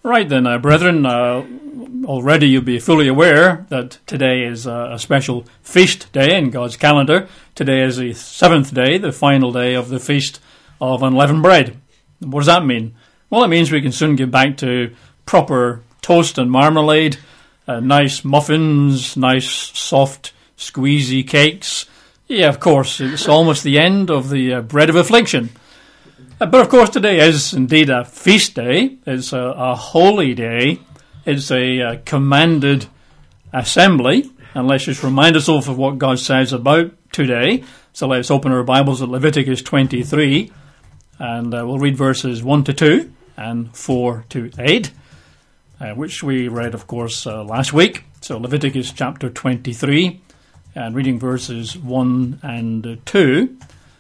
Right then, brethren, already you'll be fully aware that today is a special feast day in God's calendar. Today is the seventh day, the final day of the Feast of Unleavened Bread. What does that mean? Well, it means we can soon get back to proper toast and marmalade, nice muffins, nice soft squeezy cakes. Yeah, of course, it's almost the end of the bread of affliction. But of course today is indeed a feast day. It's a holy day. It's a commanded assembly. And let's just remind ourselves of what God says about today. So let's open our Bibles at Leviticus 23. And we'll read verses 1 to 2 and 4 to 8. Which we read, of course, last week. So Leviticus chapter 23. And reading verses 1 and 2.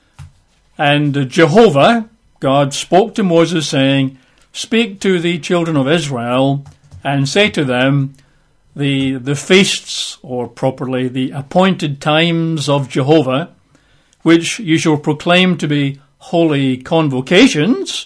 And Jehovah, God, spoke to Moses, saying, "Speak to the children of Israel, and say to them, the feasts, or properly the appointed times of Jehovah, which you shall proclaim to be holy convocations,"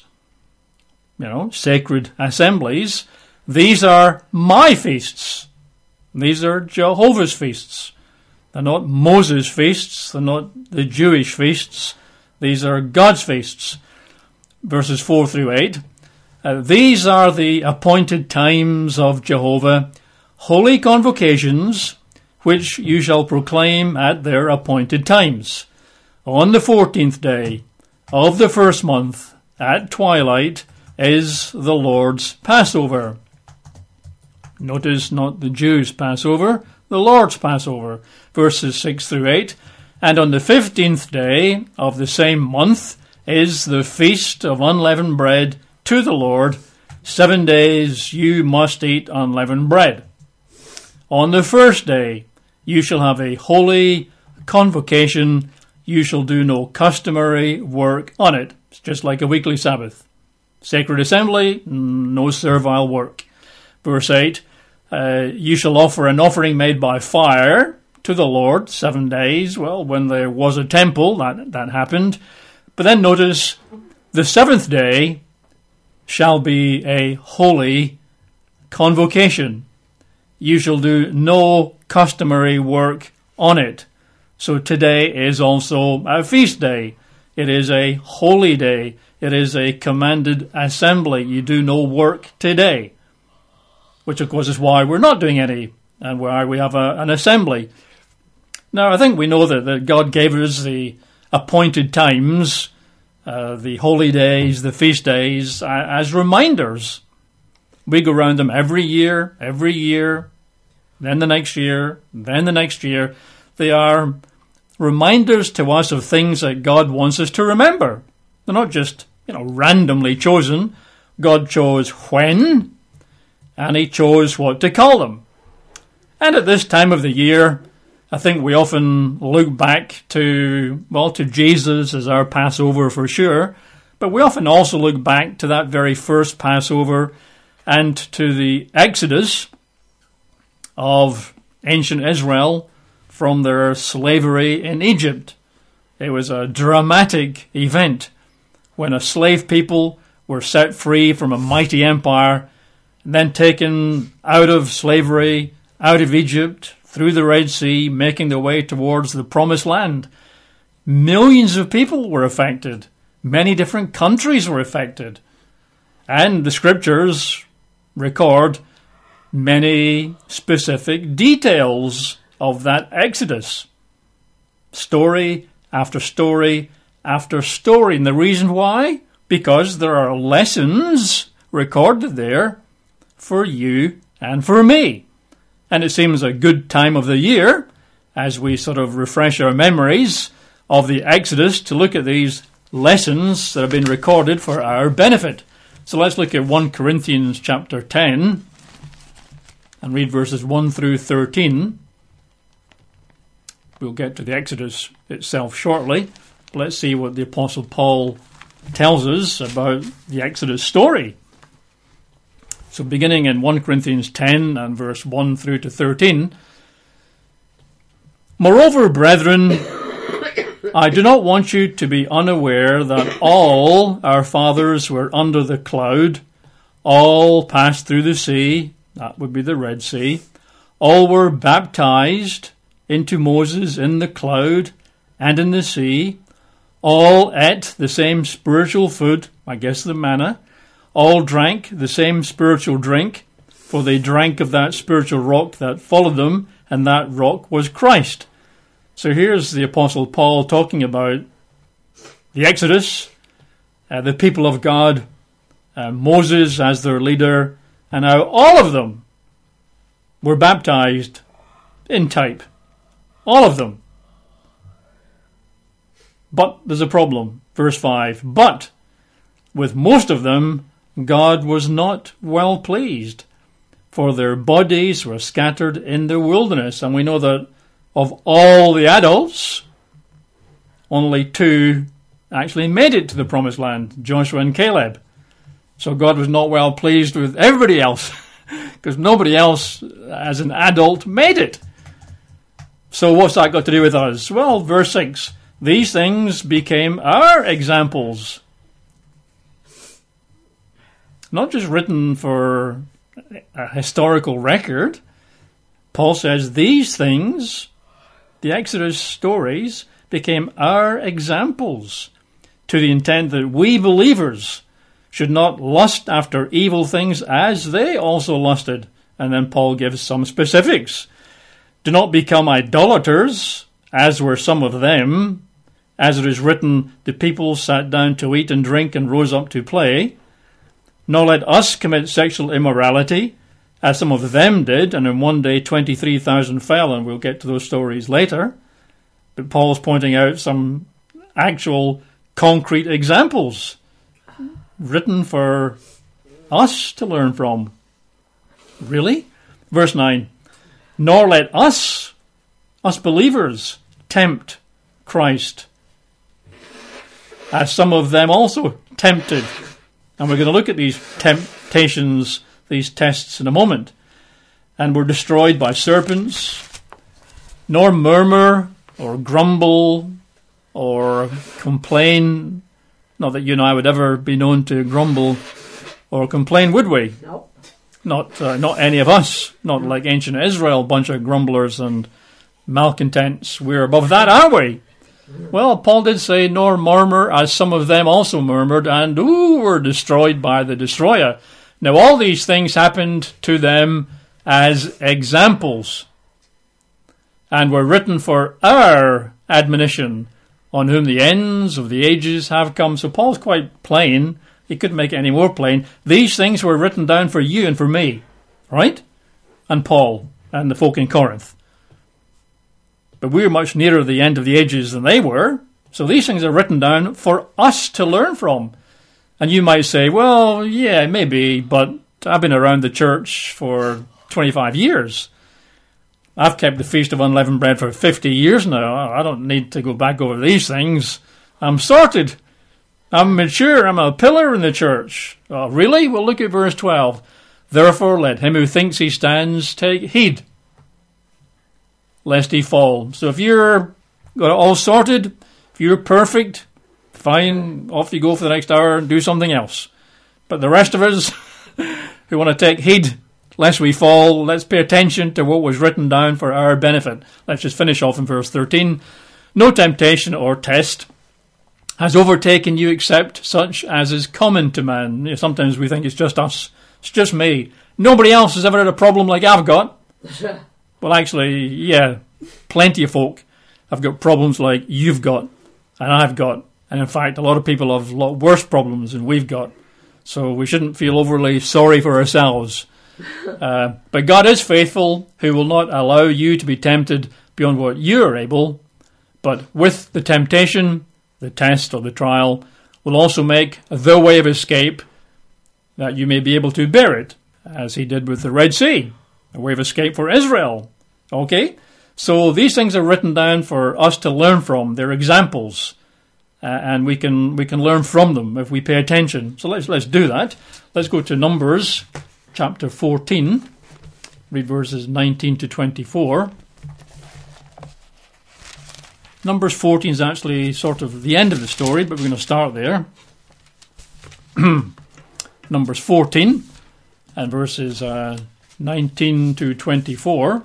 sacred assemblies, "these are my feasts." These are Jehovah's feasts. They're not Moses' feasts. They're not the Jewish feasts. These are God's feasts. Verses 4 through 8. "These are the appointed times of Jehovah, holy convocations, which you shall proclaim at their appointed times. On the 14th day of the first month, at twilight, is the Lord's Passover." Notice not the Jews' Passover, the Lord's Passover. Verses 6 through 8. "And on the 15th day of the same month is the feast of unleavened bread to the Lord. 7 days you must eat unleavened bread. On the first day you shall have a holy convocation. You shall do no customary work on it." It's just like a weekly Sabbath. Sacred assembly, no servile work. Verse 8, "You shall offer an offering made by fire to the Lord 7 days." Well, when there was a temple, that happened. But then notice, the seventh day shall be a holy convocation. You shall do no customary work on it. So today is also a feast day. It is a holy day. It is a commanded assembly. You do no work today. Which of course is why we're not doing any, and why we have an assembly. Now I think we know that God gave us the appointed times, the holy days, the feast days, as reminders. We go around them every year, then the next year, then the next year. They are reminders to us of things that God wants us to remember. They're not just, randomly chosen. God chose when, and he chose what to call them. And at this time of the year, I think we often look back to Jesus as our Passover for sure, but we often also look back to that very first Passover and to the Exodus of ancient Israel from their slavery in Egypt. It was a dramatic event when a slave people were set free from a mighty empire and then taken out of slavery, out of Egypt, through the Red Sea, making their way towards the Promised Land. Millions of people were affected. Many different countries were affected. And the scriptures record many specific details of that exodus. Story after story after story. And the reason why? Because there are lessons recorded there for you and for me. And it seems a good time of the year, as we sort of refresh our memories of the Exodus, to look at these lessons that have been recorded for our benefit. So let's look at 1 Corinthians chapter 10 and read verses 1 through 13. We'll get to the Exodus itself shortly. Let's see what the Apostle Paul tells us about the Exodus story. So beginning in 1 Corinthians 10 and verse 1 through to 13. "Moreover, brethren, I do not want you to be unaware that all our fathers were under the cloud, all passed through the sea, that would be the Red Sea. All were baptized into Moses in the cloud and in the sea. All ate the same spiritual food, I guess the manna. All drank the same spiritual drink, for they drank of that spiritual rock that followed them, and that rock was Christ. So here's the Apostle Paul talking about the Exodus, the people of God, Moses as their leader, and how all of them were baptized in type. All of them. But there's a problem. Verse 5. But with most of them, God was not well pleased, for their bodies were scattered in the wilderness. And we know that of all the adults, only 2 actually made it to the promised land, Joshua and Caleb. So God was not well pleased with everybody else, because nobody else as an adult made it. So what's that got to do with us? Well, verse 6, these things became our examples. Not just written for a historical record. Paul says these things, the Exodus stories, became our examples, to the intent that we believers should not lust after evil things as they also lusted. And then Paul gives some specifics. Do not become idolaters, as were some of them. As it is written, the people sat down to eat and drink and rose up to play. Nor let us commit sexual immorality, as some of them did, and in one day 23,000 fell, and we'll get to those stories later. But Paul's pointing out some actual concrete examples written for us to learn from. Really? Verse 9. Nor let us believers, tempt Christ, as some of them also tempted. And we're going to look at these temptations, these tests in a moment. And were destroyed by serpents. Nor murmur or grumble or complain. Not that you and I would ever be known to grumble or complain, would we? No. Not any of us. Not like ancient Israel, bunch of grumblers and malcontents. We're above that, aren't we? Well, Paul did say, nor murmur, as some of them also murmured, and were destroyed by the destroyer. Now, all these things happened to them as examples, and were written for our admonition, on whom the ends of the ages have come. So Paul's quite plain. He couldn't make it any more plain. These things were written down for you and for me, right? And Paul and the folk in Corinth. But we're much nearer the end of the ages than they were. So these things are written down for us to learn from. And you might say, well, yeah, maybe, but I've been around the church for 25 years. I've kept the Feast of Unleavened Bread for 50 years now. I don't need to go back over these things. I'm sorted. I'm mature. I'm a pillar in the church. Oh, really? Well, look at verse 12. Therefore, let him who thinks he stands take heed, lest he fall. So if you're got it all sorted, if you're perfect, fine, off you go for the next hour and do something else. But the rest of us who want to take heed lest we fall, let's pay attention to what was written down for our benefit. Let's just finish off in verse 13. No temptation or test has overtaken you except such as is common to man. You know, sometimes we think it's just us. It's just me. Nobody else has ever had a problem like I've got. Well, actually, yeah, plenty of folk have got problems like you've got and I've got. And in fact, a lot of people have a lot worse problems than we've got. So we shouldn't feel overly sorry for ourselves. But God is faithful, who will not allow you to be tempted beyond what you are able, but with the temptation, the test or the trial, will also make the way of escape, that you may be able to bear it, as he did with the Red Sea, a way of escape for Israel. Okay? So these things are written down for us to learn from. They're examples, and we can learn from them if we pay attention. So let's do that. Let's go to Numbers chapter 14, read verses 19 to 24. Numbers 14 is actually sort of the end of the story, but we're going to start there. Numbers 14, and verses 19 to 24.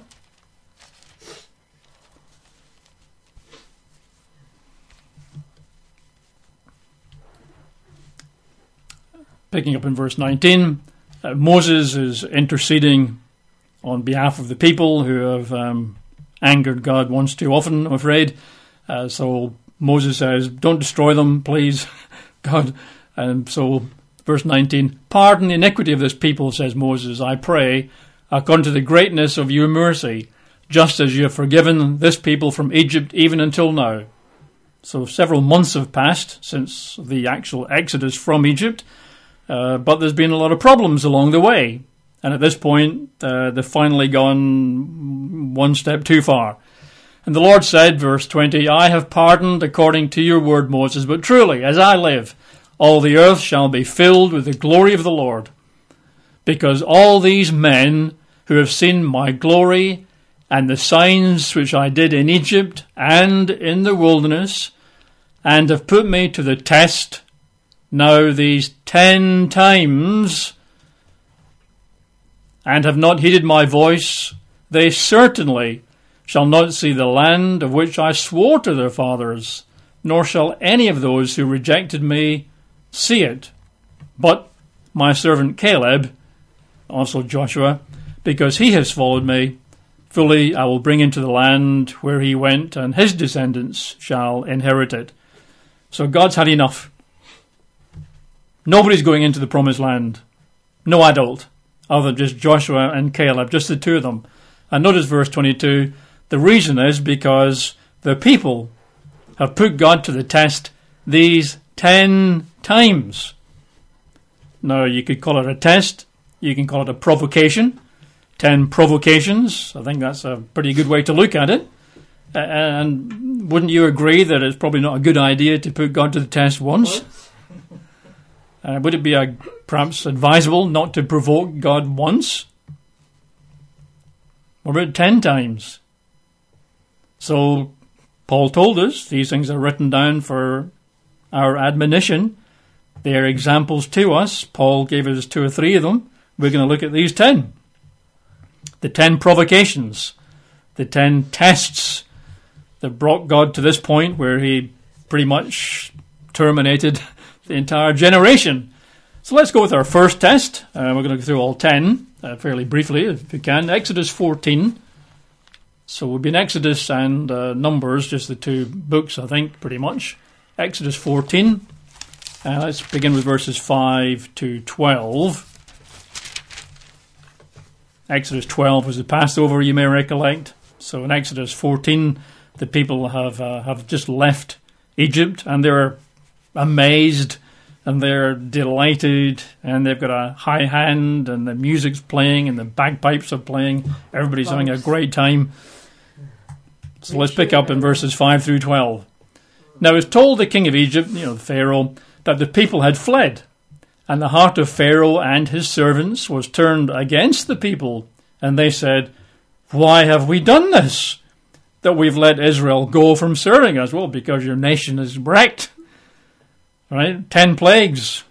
Picking up in verse 19, Moses is interceding on behalf of the people who have angered God once too often, I'm afraid. So Moses says, don't destroy them, please, God. And so verse 19, pardon the iniquity of this people, says Moses, I pray, according to the greatness of your mercy, just as you have forgiven this people from Egypt even until now. So several months have passed since the actual exodus from Egypt, but there's been a lot of problems along the way. And at this point, they've finally gone one step too far. And the Lord said, verse 20, I have pardoned according to your word, Moses, but truly, as I live, all the earth shall be filled with the glory of the Lord. Because all these men who have seen my glory and the signs which I did in Egypt and in the wilderness, and have put me to the test now these 10 times, and have not heeded my voice, they certainly shall not see the land of which I swore to their fathers, nor shall any of those who rejected me see it. But my servant Caleb, also Joshua, because he has followed me, fully I will bring into the land where he went, and his descendants shall inherit it. So God's had enough. Nobody's going into the promised land. No adult, other than just Joshua and Caleb, just the two of them. And notice verse 22, the reason is because the people have put God to the test these 10 times. Now, you could call it a test. You can call it a provocation. 10 provocations. I think that's a pretty good way to look at it. And wouldn't you agree that it's probably not a good idea to put God to the test once? Would it be perhaps advisable not to provoke God once? Or about 10 times? So, Paul told us these things are written down for our admonition. They are examples to us. Paul gave us 2 or 3 of them. We're going to look at these 10. The 10 provocations. The 10 tests that brought God to this point where he pretty much terminated the entire generation. So let's go with our first test. We're going to go through all 10 fairly briefly, if we can. Exodus 14. So we'll be in Exodus and Numbers, just the 2 books, I think, pretty much. Exodus 14. Let's begin with verses 5 to 12. Exodus 12 was the Passover, you may recollect. So in Exodus 14, the people have just left Egypt, and they're amazed, and they're delighted, and they've got a high hand, and the music's playing, and the bagpipes are playing. Everybody's having a great time. So let's pick up in verses 5 through 12. Now it's told the king of Egypt, Pharaoh, that the people had fled, and the heart of Pharaoh and his servants was turned against the people, and they said, why have we done this, that we've let Israel go from serving us? Well, because your nation is wrecked. Right? 10 plagues.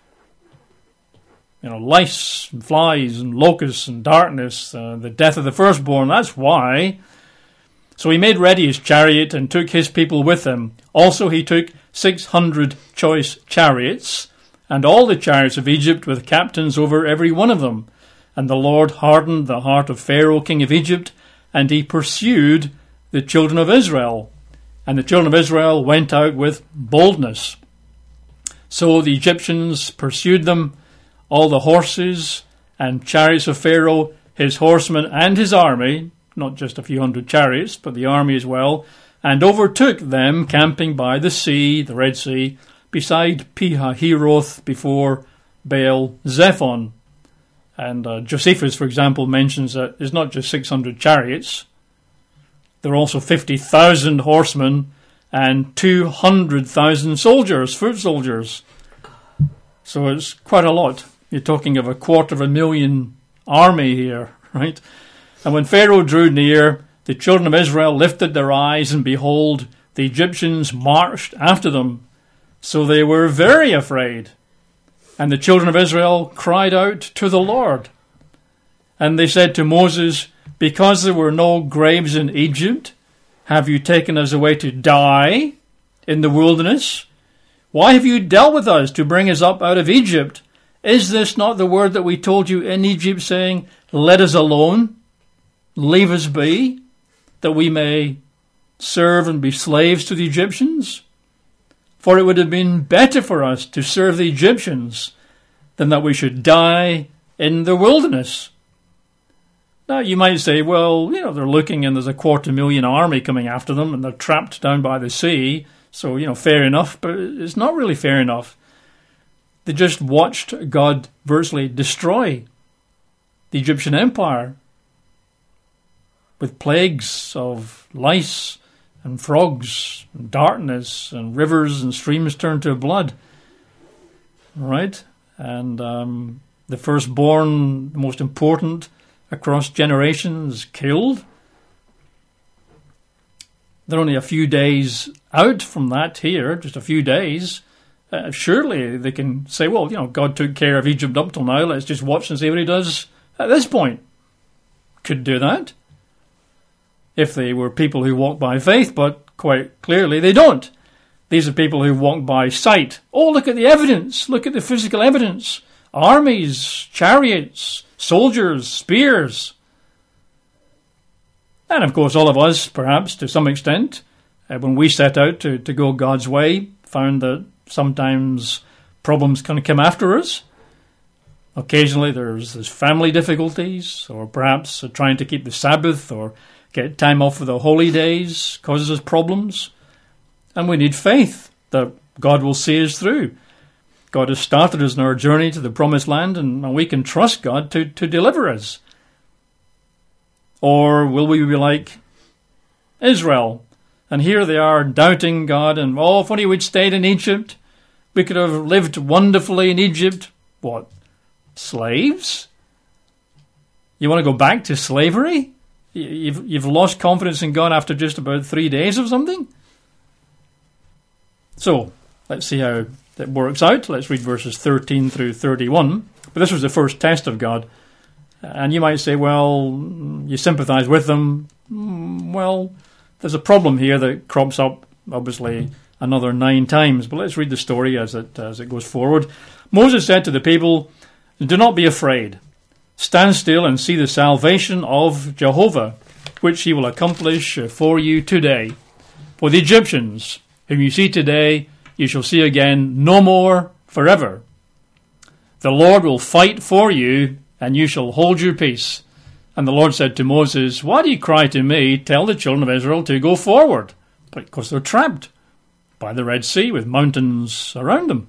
Lice and flies and locusts and darkness, the death of the firstborn. That's why. So he made ready his chariot and took his people with him. Also he took 600 choice chariots, and all the chariots of Egypt with captains over every one of them. And the Lord hardened the heart of Pharaoh, king of Egypt, and he pursued the children of Israel. And the children of Israel went out with boldness. So the Egyptians pursued them, all the horses and chariots of Pharaoh, his horsemen and his army, not just a few hundred chariots, but the army as well, and overtook them camping by the sea, the Red Sea, beside Pihahiroth before Baal Zephon. And Josephus, for example, mentions that it's not just 600 chariots. There are also 50,000 horsemen and 200,000 soldiers, foot soldiers. So it's quite a lot. You're talking of 250,000 army here, right? And when Pharaoh drew near, the children of Israel lifted their eyes, and behold, the Egyptians marched after them. So they were very afraid. And the children of Israel cried out to the Lord. And they said to Moses, because there were no graves in Egypt, have you taken us away to die in the wilderness? Why have you dealt with us to bring us up out of Egypt? Is this not the word that we told you in Egypt, saying, let us alone, leave us be, that we may serve and be slaves to the Egyptians? For it would have been better for us to serve the Egyptians than that we should die in the wilderness. Now, you might say, well, they're looking and there's a 250,000 army coming after them and they're trapped down by the sea. So, fair enough, but it's not really fair enough. They just watched God virtually destroy the Egyptian empire with plagues of lice and frogs and darkness and rivers and streams turned to blood. Right? And the firstborn, the most important across generations, killed. They're only a few days out from that here, just a few days. Surely they can say, well, God took care of Egypt up till now. Let's just watch and see what he does at this point. Could do that if they were people who walk by faith, but quite clearly they don't. These are people who walk by sight. Oh, look at the evidence. Look at the physical evidence. Armies, chariots, soldiers, spears. And of course all of us, perhaps to some extent, when we set out to go God's way, found that sometimes problems can come after us. Occasionally there's family difficulties, or perhaps trying to keep the Sabbath or get time off for the holy days causes us problems. And we need faith that God will see us through. God has started us on our journey to the promised land, and we can trust God to deliver us. Or will we be like Israel? And here they are doubting God, and if only we'd stayed in Egypt, we could have lived wonderfully in Egypt. What? Slaves? You want to go back to slavery? You've lost confidence in God after just about 3 days of something? So, let's see how it works out. Let's read verses 13 through 31. But this was the first test of God. And you might say, well, you sympathize with them. Well, there's a problem here that crops up, obviously, another 9 times. But let's read the story as it goes forward. Moses said to the people, do not be afraid. Stand still and see the salvation of Jehovah, which he will accomplish for you today. For the Egyptians, whom you see today, you shall see again no more forever. The Lord will fight for you, and you shall hold your peace. And the Lord said to Moses, why do you cry to me? Tell the children of Israel to go forward. But of course they're trapped by the Red Sea with mountains around them.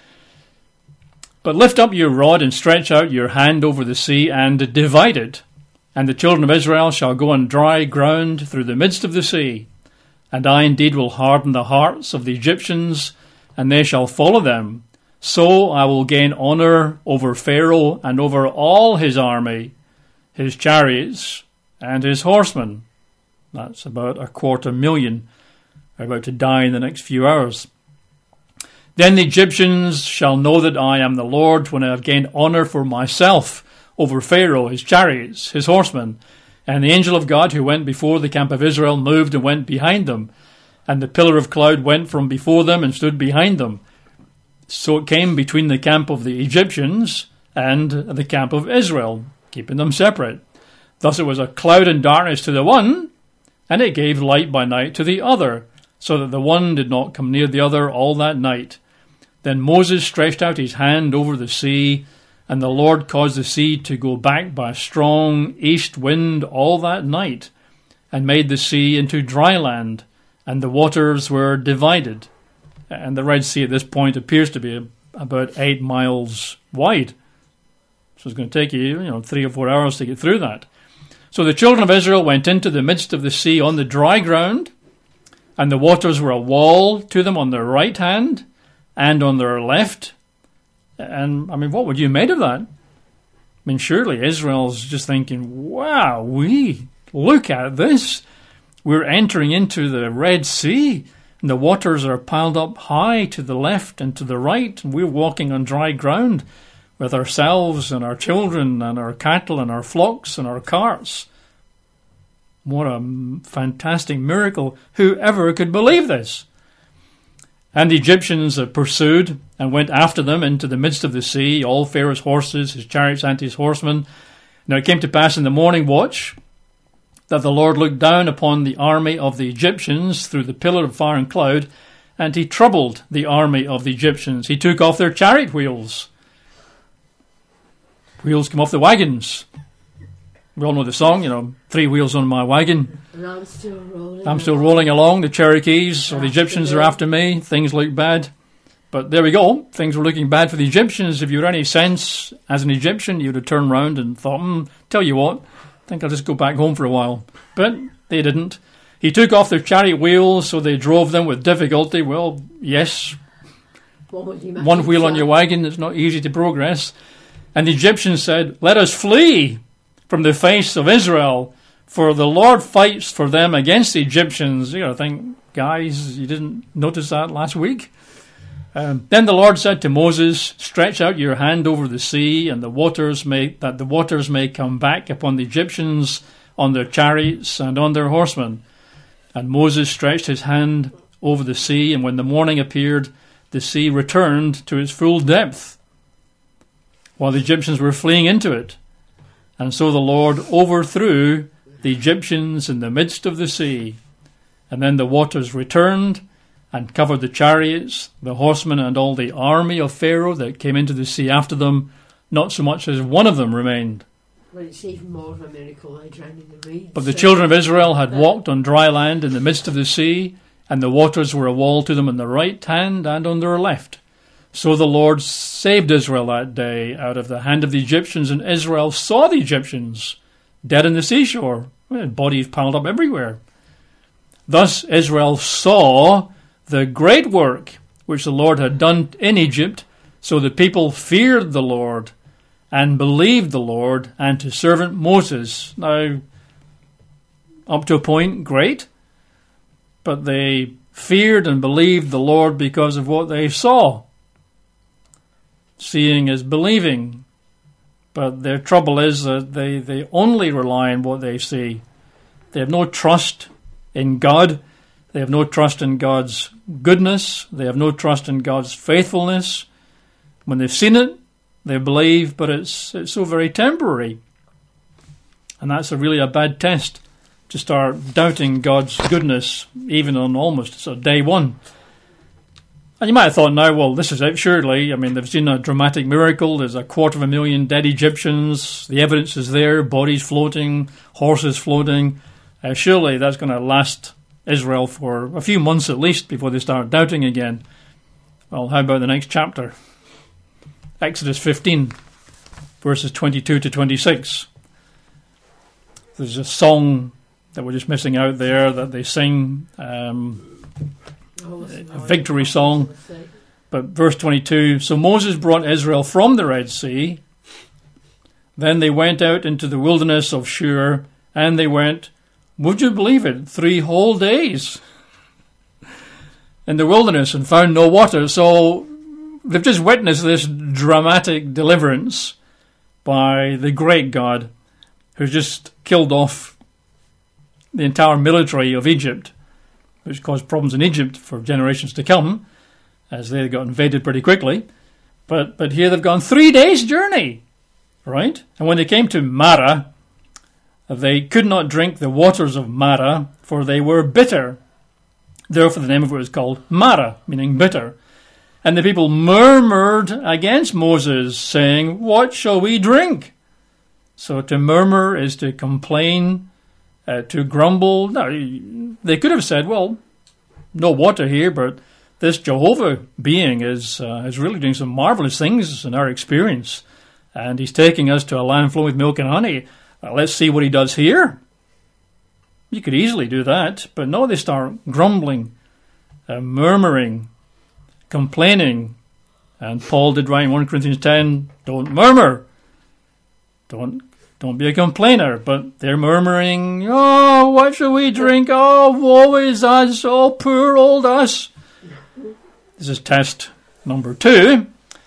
But lift up your rod and stretch out your hand over the sea and divide it. And the children of Israel shall go on dry ground through the midst of the sea. And I indeed will harden the hearts of the Egyptians, and they shall follow them. So I will gain honour over Pharaoh and over all his army, his chariots and his horsemen. That's about 250,000 are about to die in the next few hours. Then the Egyptians shall know that I am the Lord when I have gained honour for myself over Pharaoh, his chariots, his horsemen. And the angel of God who went before the camp of Israel moved and went behind them. And the pillar of cloud went from before them and stood behind them. So it came between the camp of the Egyptians and the camp of Israel, keeping them separate. Thus it was a cloud and darkness to the one, and it gave light by night to the other, so that the one did not come near the other all that night. Then Moses stretched out his hand over the sea, and the Lord caused the sea to go back by a strong east wind all that night, and made the sea into dry land, and the waters were divided. And the Red Sea at this point appears to be about 8 miles wide. So it's going to take you, 3 or 4 hours to get through that. So the children of Israel went into the midst of the sea on the dry ground, and the waters were a wall to them on their right hand and on their left. And, what would you make of that? Surely Israel's just thinking, wow, look at this. We're entering into the Red Sea, and the waters are piled up high to the left and to the right, and we're walking on dry ground. with ourselves and our children and our cattle and our flocks and our carts. What a fantastic miracle. Whoever could believe this? And the Egyptians pursued and went after them into the midst of the sea, all Pharaoh's horses, his chariots and his horsemen. Now it came to pass in the morning watch that the Lord looked down upon the army of the Egyptians through the pillar of fire and cloud, and he troubled the army of the Egyptians. He took off their chariot wheels. Wheels come off the wagons. We all know the song, 3 wheels on my wagon. And I'm still rolling along. The Cherokees or the Egyptians are after me. Things look bad. But there we go. Things were looking bad for the Egyptians. If you had any sense as an Egyptian, you'd have turned round and thought, tell you what, I think I'll just go back home for a while. But they didn't. He took off their chariot wheels, so they drove them with difficulty. Well, yes, one wheel on your wagon is not easy to progress. And the Egyptians said, let us flee from the face of Israel, for the Lord fights for them against the Egyptians. You got to think, guys, you didn't notice that last week? Then the Lord said to Moses, stretch out your hand over the sea, and the waters may come back upon the Egyptians on their chariots and on their horsemen. And Moses stretched his hand over the sea, and when the morning appeared, the sea returned to its full depth, while the Egyptians were fleeing into it. And so the Lord overthrew the Egyptians in the midst of the sea. And then the waters returned and covered the chariots, the horsemen, and all the army of Pharaoh that came into the sea after them. Not so much as one of them remained. Well, it's even more of a miracle they drowned in the reeds. But the children of Israel had walked on dry land in the midst of the sea, and the waters were a wall to them on their right hand and on their left. So the Lord saved Israel that day out of the hand of the Egyptians, and Israel saw the Egyptians dead in the seashore, bodies piled up everywhere. Thus Israel saw the great work which the Lord had done in Egypt, so the people feared the Lord and believed the Lord and his servant Moses. Now, up to a point, great, but they feared and believed the Lord because of what they saw. Seeing is believing, but their trouble is that they only rely on what they see. They have no trust in God. They have no trust in God's goodness. They have no trust in God's faithfulness. When they've seen it, they believe, but it's so very temporary. And that's really a bad test, to start doubting God's goodness, even on almost day one. And you might have thought, now, well, this is it, surely. I mean, they've seen a dramatic miracle. There's 250,000 dead Egyptians. The evidence is there, bodies floating, horses floating. Surely that's going to last Israel for a few months at least before they start doubting again. Well, how about the next chapter? Exodus 15, verses 22 to 26. There's a song that we're just missing out there that they sing, a victory song. But verse 22, so Moses brought Israel from the Red Sea. Then they went out into the wilderness of Shur, and they went, would you believe it, 3 whole days in the wilderness and found no water. So they've just witnessed this dramatic deliverance by the great God who's just killed off the entire military of Egypt, which caused problems in Egypt for generations to come, as they got invaded pretty quickly. But here they've gone 3 days' journey, right? And when they came to Marah, they could not drink the waters of Marah, for they were bitter. Therefore the name of it was called Marah, meaning bitter. And the people murmured against Moses, saying, what shall we drink? So to murmur is to complain, to grumble. Now, they could have said, well, no water here, but this Jehovah being is really doing some marvelous things in our experience. And he's taking us to a land flowing with milk and honey. Let's see what he does here. You could easily do that, but no, they start grumbling, murmuring, complaining. And Paul did write in 1 Corinthians 10, don't murmur. Don't be a complainer. But they're murmuring, oh, what shall we drink? Oh, woe is us. Oh, poor old us. This is test number 2.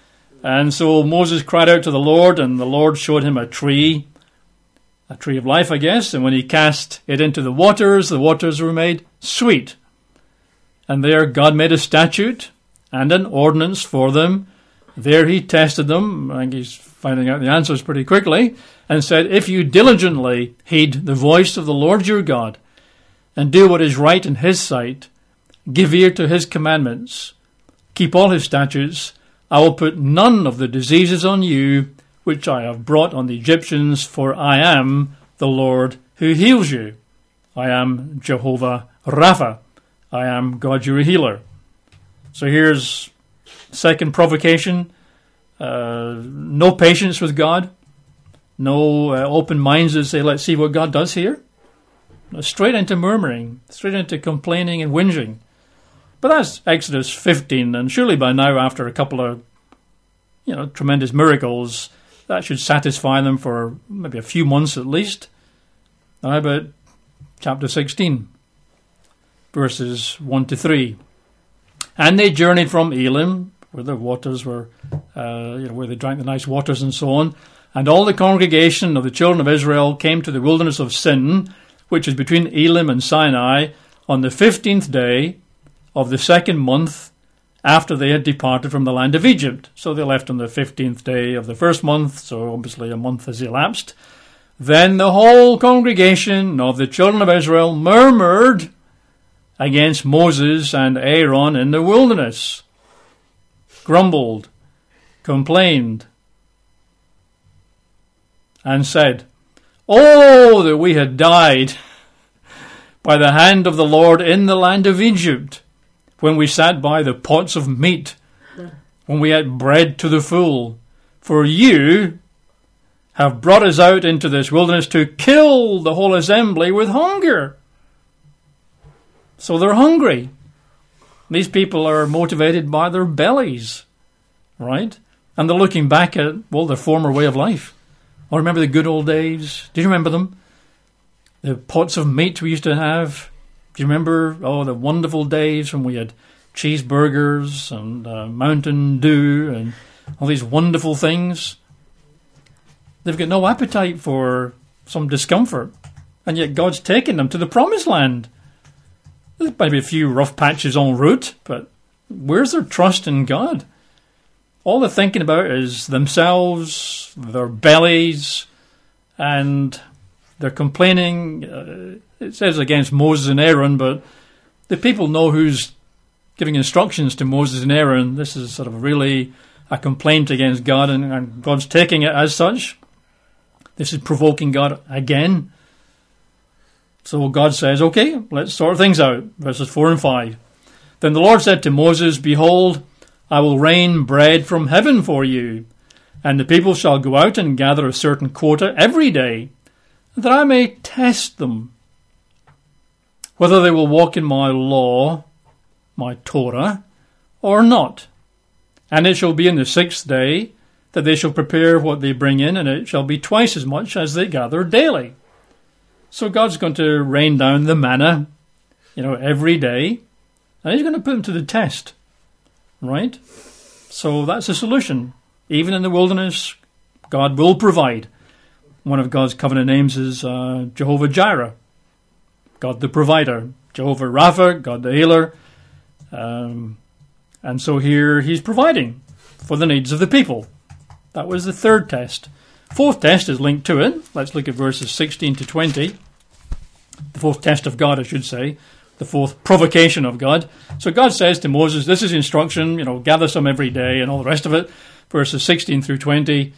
And so Moses cried out to the Lord, and the Lord showed him a tree of life, I guess. And when he cast it into the waters were made sweet. And there God made a statute and an ordinance for them. There he tested them. I think he's finding out the answers pretty quickly. And said, if you diligently heed the voice of the Lord your God, and do what is right in his sight, give ear to his commandments, keep all his statutes, I will put none of the diseases on you which I have brought on the Egyptians, for I am the Lord who heals you. I am Jehovah Rapha. I am God your healer. So here's second provocation. No patience with God. No open minds that say, let's see what God does here. Straight into murmuring, straight into complaining and whinging. But that's Exodus 15, and surely by now, after a couple of, tremendous miracles, that should satisfy them for maybe a few months at least. Now, how about chapter 16, verses 1 to 3? And they journeyed from Elim, where the waters were, where they drank the nice waters and so on. And all the congregation of the children of Israel came to the wilderness of Sin, which is between Elim and Sinai, on the 15th day of the second month after they had departed from the land of Egypt. So they left on the 15th day of the first month, so obviously a month has elapsed. Then the whole congregation of the children of Israel murmured against Moses and Aaron in the wilderness, grumbled, complained, and said, oh, that we had died by the hand of the Lord in the land of Egypt, when we sat by the pots of meat, when we ate bread to the full. For you have brought us out into this wilderness to kill the whole assembly with hunger. So they're hungry. These people are motivated by their bellies, right? And they're looking back at, their former way of life. Oh, remember the good old days? Do you remember them? The pots of meat we used to have. Do you remember, the wonderful days when we had cheeseburgers and Mountain Dew and all these wonderful things? They've got no appetite for some discomfort, and yet God's taken them to the promised land. There's maybe a few rough patches en route, but where's their trust in God? All they're thinking about is themselves, their bellies, and they're complaining. It says against Moses and Aaron, but the people know who's giving instructions to Moses and Aaron. This is sort of really a complaint against God, and God's taking it as such. This is provoking God again. So God says, okay, let's sort things out. Verses 4 and 5. Then the Lord said to Moses, behold, I will rain bread from heaven for you, and the people shall go out and gather a certain quota every day, that I may test them, whether they will walk in my law, my Torah, or not. And it shall be in the 6th day that they shall prepare what they bring in, and it shall be twice as much as they gather daily. So God's going to rain down the manna, every day, and he's going to put them to the test, right? So that's the solution. Even in the wilderness, God will provide. One of God's covenant names is Jehovah Jireh, God the provider. Jehovah Rapha, God the healer. And so here he's providing for the needs of the people. That was the third test. Fourth test is linked to it. Let's look at verses 16 to 20. The fourth test of God, I should say. The fourth provocation of God. So God says to Moses, this is instruction, gather some every day and all the rest of it. Verses 16 through 20.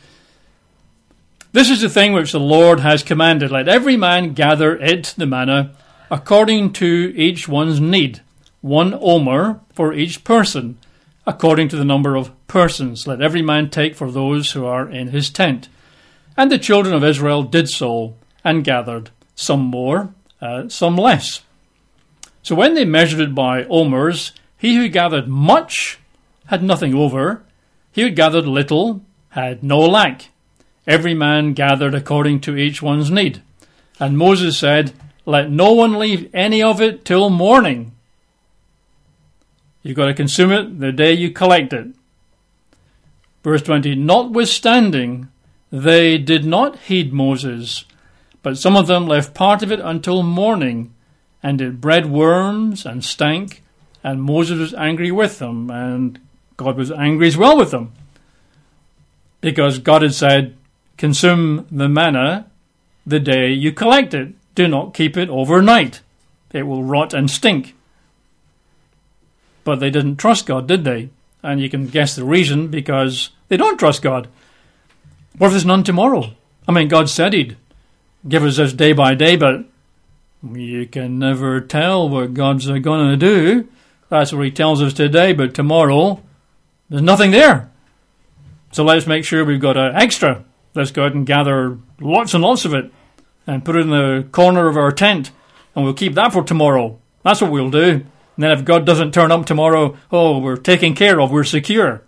This is the thing which the Lord has commanded. Let every man gather it, the manna, according to each one's need. 1 omer for each person, according to the number of persons. Let every man take for those who are in his tent. And the children of Israel did so, and gathered, some more, some less. So when they measured it by omers, he who gathered much had nothing over. He who gathered little had no lack. Every man gathered according to each one's need. And Moses said, let no one leave any of it till morning. You've got to consume it the day you collect it. Verse 20, notwithstanding, they did not heed Moses, but some of them left part of it until morning, and it bred worms and stank, and Moses was angry with them, and God was angry as well with them, because God had said, consume the manna the day you collect it. Do not keep it overnight. It will rot and stink. But they didn't trust God, did they? And you can guess the reason, because they don't trust God. What if there's none tomorrow? I mean, God said he'd give us this day by day, but you can never tell what God's going to do. That's what he tells us today, but tomorrow there's nothing there. So let's make sure we've got an extra. Let's go out and gather lots and lots of it and put it in the corner of our tent, and we'll keep that for tomorrow. That's what we'll do. And then if God doesn't turn up tomorrow, we're taken care of, we're secure.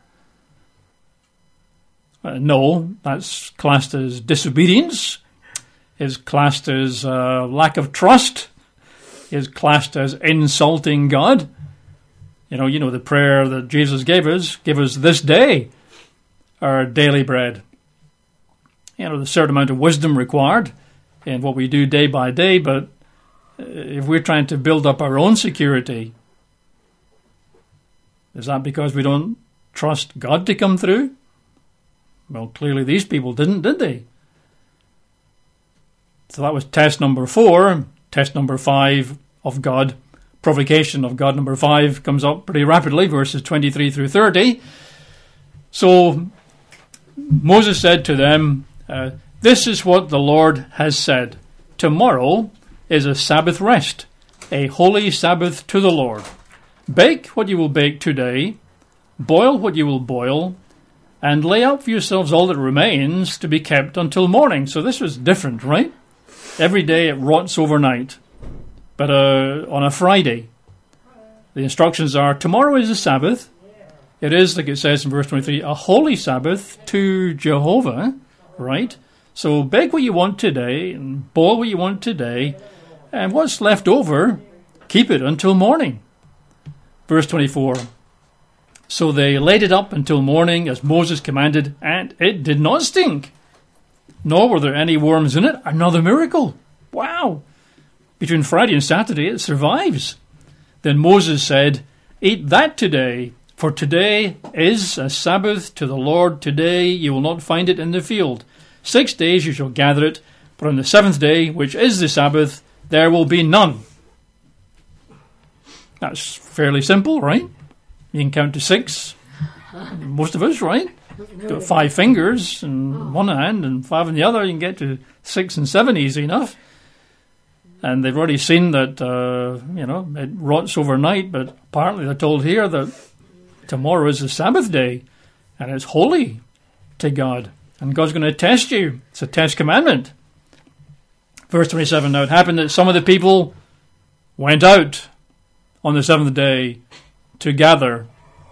No, that's classed as disobedience. It's classed as lack of trust. It's classed as insulting God. You know the prayer that Jesus gave us this day our daily bread. There's a certain amount of wisdom required in what we do day by day, but if we're trying to build up our own security, is that because we don't trust God to come through? Well, clearly these people didn't, did they? So that was test number 4. Test number 5 of God, provocation of God number 5, comes up pretty rapidly, verses 23 through 30. So Moses said to them, this is what the Lord has said. Tomorrow is a Sabbath rest, a holy Sabbath to the Lord. Bake what you will bake today, boil what you will boil, and lay out for yourselves all that remains to be kept until morning. So this was different, right? Every day it rots overnight. But on a Friday, the instructions are, tomorrow is a Sabbath. It is, like it says in verse 23, a holy Sabbath to Jehovah, right? So bake what you want today, and boil what you want today, and what's left over, keep it until morning. Verse 24, so they laid it up until morning, as Moses commanded, and it did not stink, nor were there any worms in it. Another miracle. Wow. Between Friday and Saturday, it survives. Then Moses said, eat that today, for today is a Sabbath to the Lord. Today you will not find it in the field. 6 days you shall gather it, but on the 7th day, which is the Sabbath, there will be none. That's fairly simple, right? You can count to 6. Most of us, right? Got 5 fingers in one hand and 5 in the other. You can get to 6 and 7 easy enough. And they've already seen that, it rots overnight, but apparently they're told here that tomorrow is the Sabbath day, and it's holy to God. And God's going to test you. It's a test commandment. Verse 27, now it happened that some of the people went out on the 7th day to gather,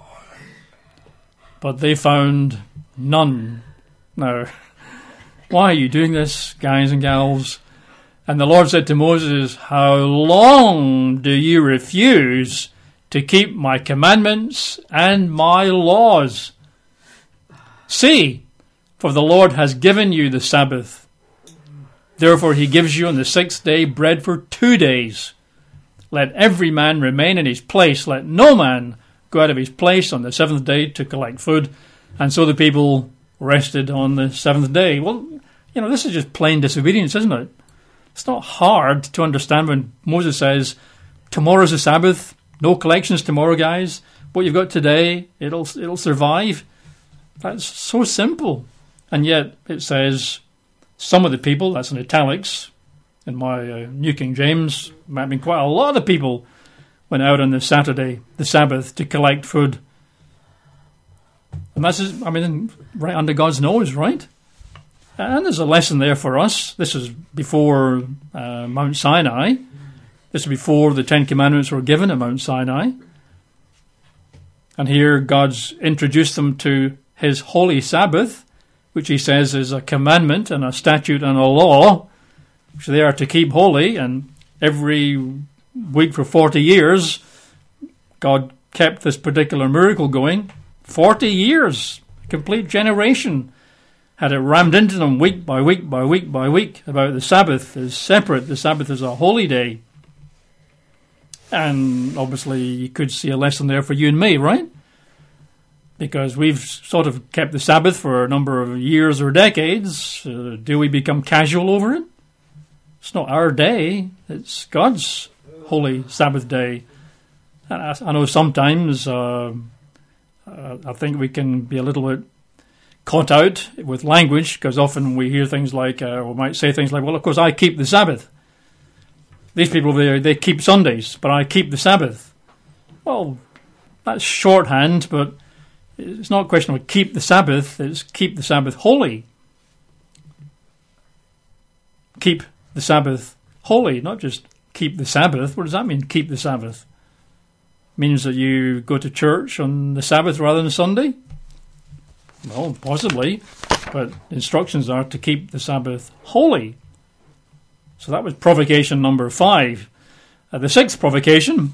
but they found none. Now, why are you doing this, guys and gals? And the Lord said to Moses, how long do you refuse to keep my commandments and my laws? See, for the Lord has given you the Sabbath. Therefore he gives you on the 6th day bread for 2 days. Let every man remain in his place. Let no man go out of his place on the 7th day to collect food. And so the people rested on the 7th day. Well, this is just plain disobedience, isn't it? It's not hard to understand when Moses says, tomorrow's the Sabbath, no collections tomorrow, guys. What you've got today, it'll survive. That's so simple. And yet it says, some of the people, that's in italics, in my New King James, might have been quite a lot of people, went out on the Saturday, the Sabbath, to collect food. And that's, right under God's nose, right? And there's a lesson there for us. This is before Mount Sinai. This is before the 10 Commandments were given at Mount Sinai. And here God's introduced them to his holy Sabbath, which he says is a commandment and a statute and a law, which they are to keep holy. And every week for 40 years, God kept this particular miracle going. 40 years complete generation had it rammed into them week by week by week by week about the Sabbath is separate. The Sabbath is a holy day. And obviously you could see a lesson there for you and me, right? Because we've sort of kept the Sabbath for a number of years or decades. Do we become casual over it? It's not our day. It's God's holy Sabbath day. And I know sometimes I think we can be a little bit caught out with language, because often we hear things like, or might say things like, well, of course, I keep the Sabbath. These people, they keep Sundays, but I keep the Sabbath. Well, that's shorthand, but it's not a question of keep the Sabbath, it's keep the Sabbath holy. Keep the Sabbath holy, not just keep the Sabbath. What does that mean, keep the Sabbath? Means that you go to church on the Sabbath rather than Sunday? Well, possibly, but instructions are to keep the Sabbath holy. So that was provocation number 5. The 6th provocation,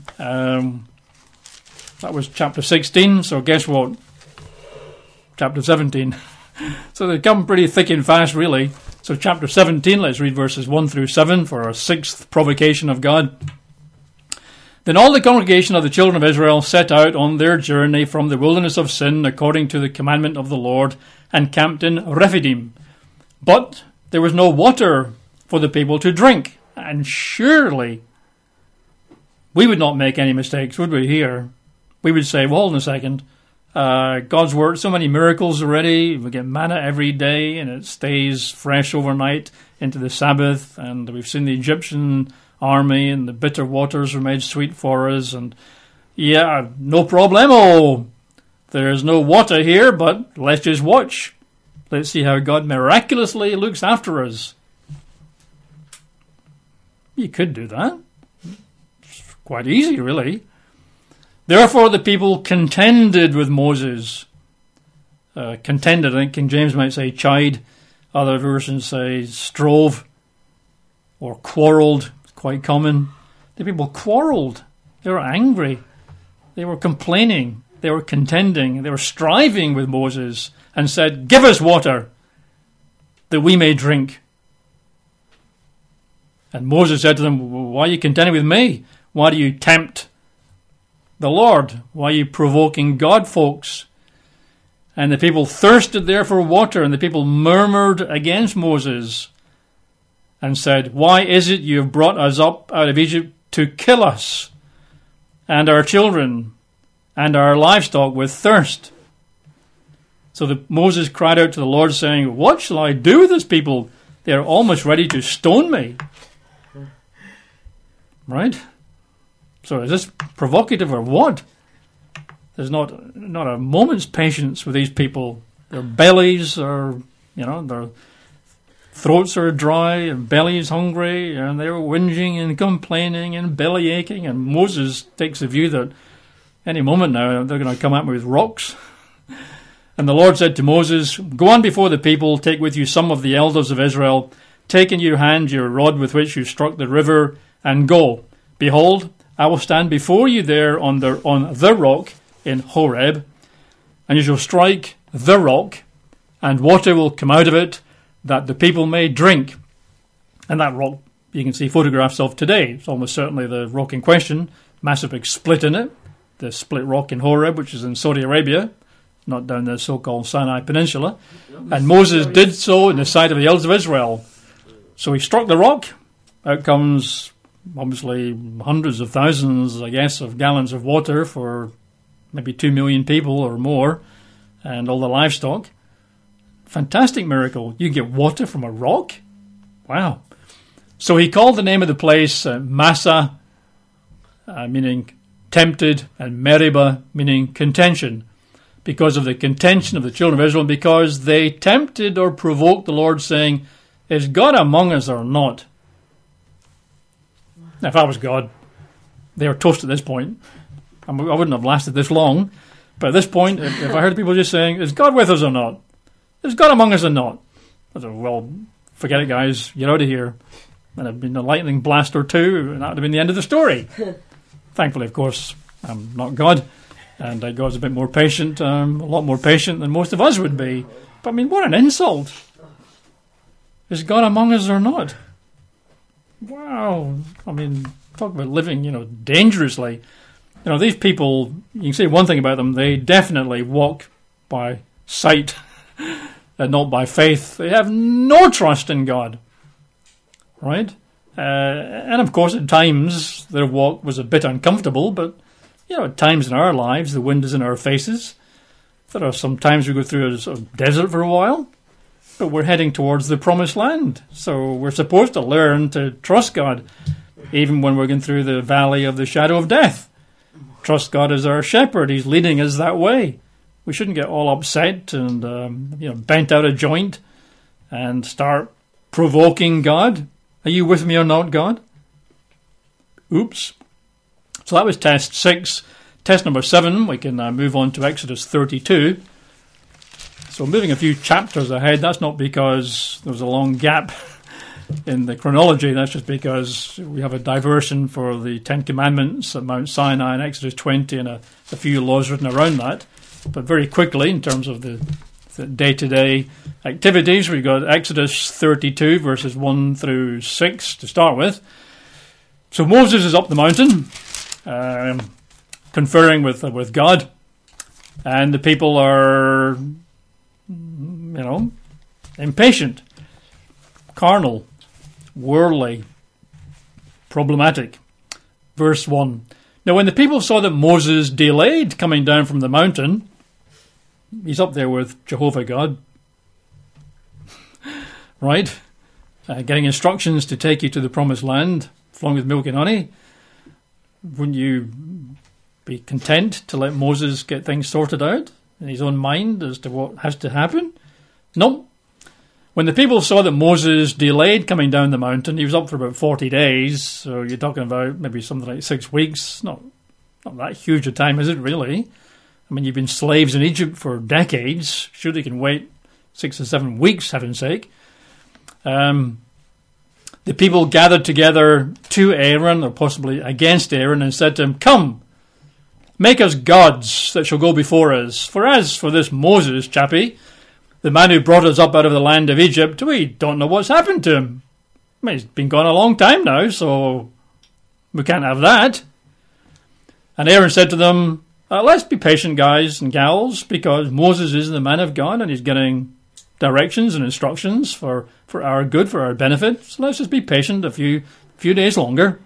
that was chapter 16, so guess what? Chapter 17. So they come pretty thick and fast, really. So chapter 17, let's read verses 1 through 7 for our 6th provocation of God. Then all the congregation of the children of Israel set out on their journey from the wilderness of Sin according to the commandment of the Lord, and camped in Rephidim. But there was no water for the people to drink. And surely we would not make any mistakes, would we, here? We would say, well, hold on a second. God's worked so many miracles already. We get manna every day, and it stays fresh overnight into the Sabbath. And we've seen the Egyptian army, and the bitter waters were made sweet for us. And yeah, no problemo. There's no water here, but let's just watch. Let's see how God miraculously looks after us. You could do that. It's quite easy, really. Therefore the people contended with Moses. Contended, I think King James might say chide. Other versions say strove or quarrelled. It's quite common. The people quarrelled. They were angry. They were complaining. They were contending. They were striving with Moses and said, give us water that we may drink. And Moses said to them, why are you contending with me? Why do you tempt the Lord? Why are you provoking God, folks? And the people thirsted there for water, and the people murmured against Moses and said, why is it you have brought us up out of Egypt to kill us and our children and our livestock with thirst? So Moses cried out to the Lord, saying, what shall I do with this people? They are almost ready to stone me. Right? So is this provocative or what? There's not a moment's patience with these people. Their bellies are, their throats are dry and bellies hungry, and they're whinging and complaining and belly aching. And Moses takes the view that any moment now they're going to come at me with rocks. And the Lord said to Moses, go on before the people, take with you some of the elders of Israel, take in your hand your rod with which you struck the river, and go. Behold, I will stand before you there on the rock in Horeb, and you shall strike the rock, and water will come out of it, that the people may drink. And that rock you can see photographs of today. It's almost certainly the rock in question. Massive big split in it. The split rock in Horeb, which is in Saudi Arabia, not down the so-called Sinai Peninsula. And Moses did so in the sight of the elders of Israel. So he struck the rock. Out comes obviously hundreds of thousands, I guess, of gallons of water for maybe 2 million people or more, and all the livestock. Fantastic miracle. You get water from a rock? Wow. So he called the name of the place Massah, meaning tempted, and Meribah, meaning contention, because of the contention of the children of Israel, because they tempted or provoked the Lord, saying, is God among us or not? Now, if I was God, they were toast at this point. I wouldn't have lasted this long. But at this point, if I heard people just saying, is God with us or not? Is God among us or not? I said, well, forget it, guys. You're out of here. And it'd been a lightning blast or two, and that would have been the end of the story. Thankfully, of course, I'm not God. And God's a bit more patient, a lot more patient than most of us would be. But I mean, what an insult. Is God among us or not? Wow. I mean, talk about living, dangerously. These people, you can say one thing about them, they definitely walk by sight and not by faith. They have no trust in God. Right? And of course, at times, their walk was a bit uncomfortable, but, at times in our lives, the wind is in our faces. There are some times we go through a sort of desert for a while, but we're heading towards the promised land. So we're supposed to learn to trust God, even when we're going through the valley of the shadow of death. Trust God as our shepherd. He's leading us that way. We shouldn't get all upset and, bent out of joint and start provoking God. Are you with me or not, God? Oops. So that was test 6. Test number 7, we can move on to Exodus 32. So moving a few chapters ahead, that's not because there was a long gap in the chronology, that's just because we have a diversion for the Ten Commandments at Mount Sinai in Exodus 20 and a few laws written around that. But very quickly, in terms of the day-to-day activities, we've got Exodus 32, verses 1 through 6 to start with. So Moses is up the mountain, conferring with God, and the people are, impatient, carnal, worldly, problematic. Verse 1. Now when the people saw that Moses delayed coming down from the mountain, he's up there with Jehovah God, right? Getting instructions to take you to the promised land, flowing with milk and honey. Wouldn't you be content to let Moses get things sorted out in his own mind as to what has to happen? No. When the people saw that Moses delayed coming down the mountain, he was up for about 40 days, so you're talking about maybe something like 6 weeks. Not that huge a time, is it really? I mean, you've been slaves in Egypt for decades. Surely you can wait 6 or 7 weeks, heaven's sake. The people gathered together to Aaron, or possibly against Aaron, and said to him, "Come, make us gods that shall go before us. For as for this Moses chappie, the man who brought us up out of the land of Egypt, we don't know what's happened to him. I mean, he's been gone a long time now, so we can't have that." And Aaron said to them, let's be patient, guys and gals, because Moses is the man of God and he's getting directions and instructions for our good, for our benefit. So let's just be patient a few days longer.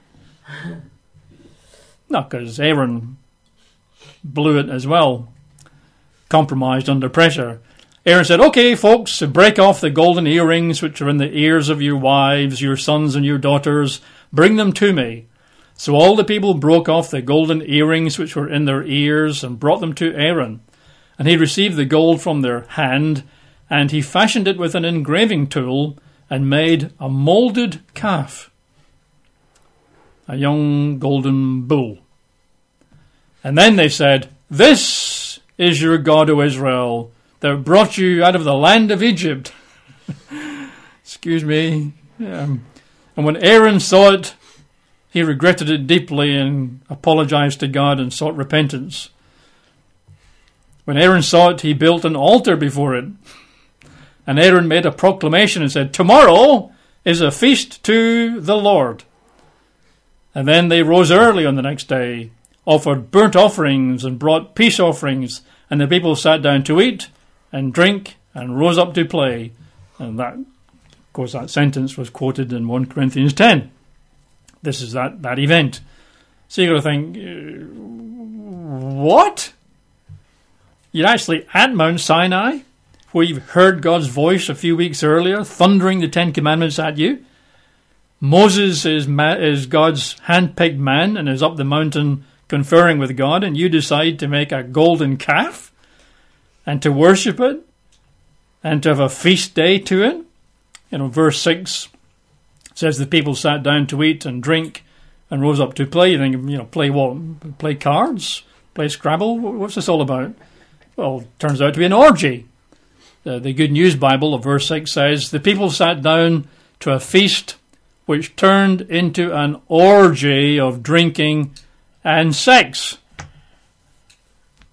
Not because Aaron blew it as well, compromised under pressure. Aaron said, "Okay, folks, break off the golden earrings which are in the ears of your wives, your sons and your daughters. Bring them to me." So all the people broke off the golden earrings which were in their ears and brought them to Aaron. And he received the gold from their hand, and he fashioned it with an engraving tool and made a moulded calf, a young golden bull. And then they said, "This is your God, O Israel, that brought you out of the land of Egypt." Excuse me. And when Aaron saw it, he regretted it deeply and apologized to God and sought repentance. When Aaron saw it, he built an altar before it. And Aaron made a proclamation and said, "Tomorrow is a feast to the Lord." And then they rose early on the next day, offered burnt offerings and brought peace offerings, and the people sat down to eat and drink and rose up to play. And that, of course, that sentence was quoted in 1 Corinthians 10. This is that event. So you've got to think, what? You're actually at Mount Sinai, where you've heard God's voice a few weeks earlier, thundering the Ten Commandments at you. Moses is God's hand-picked man and is up the mountain conferring with God, and you decide to make a golden calf and to worship it and to have a feast day to it. Verse 6 says the people sat down to eat and drink and rose up to play. You think, play what? Play cards? Play Scrabble? What's this all about? Well, it turns out to be an orgy. The Good News Bible of verse 6 says, the people sat down to a feast which turned into an orgy of drinking and sex.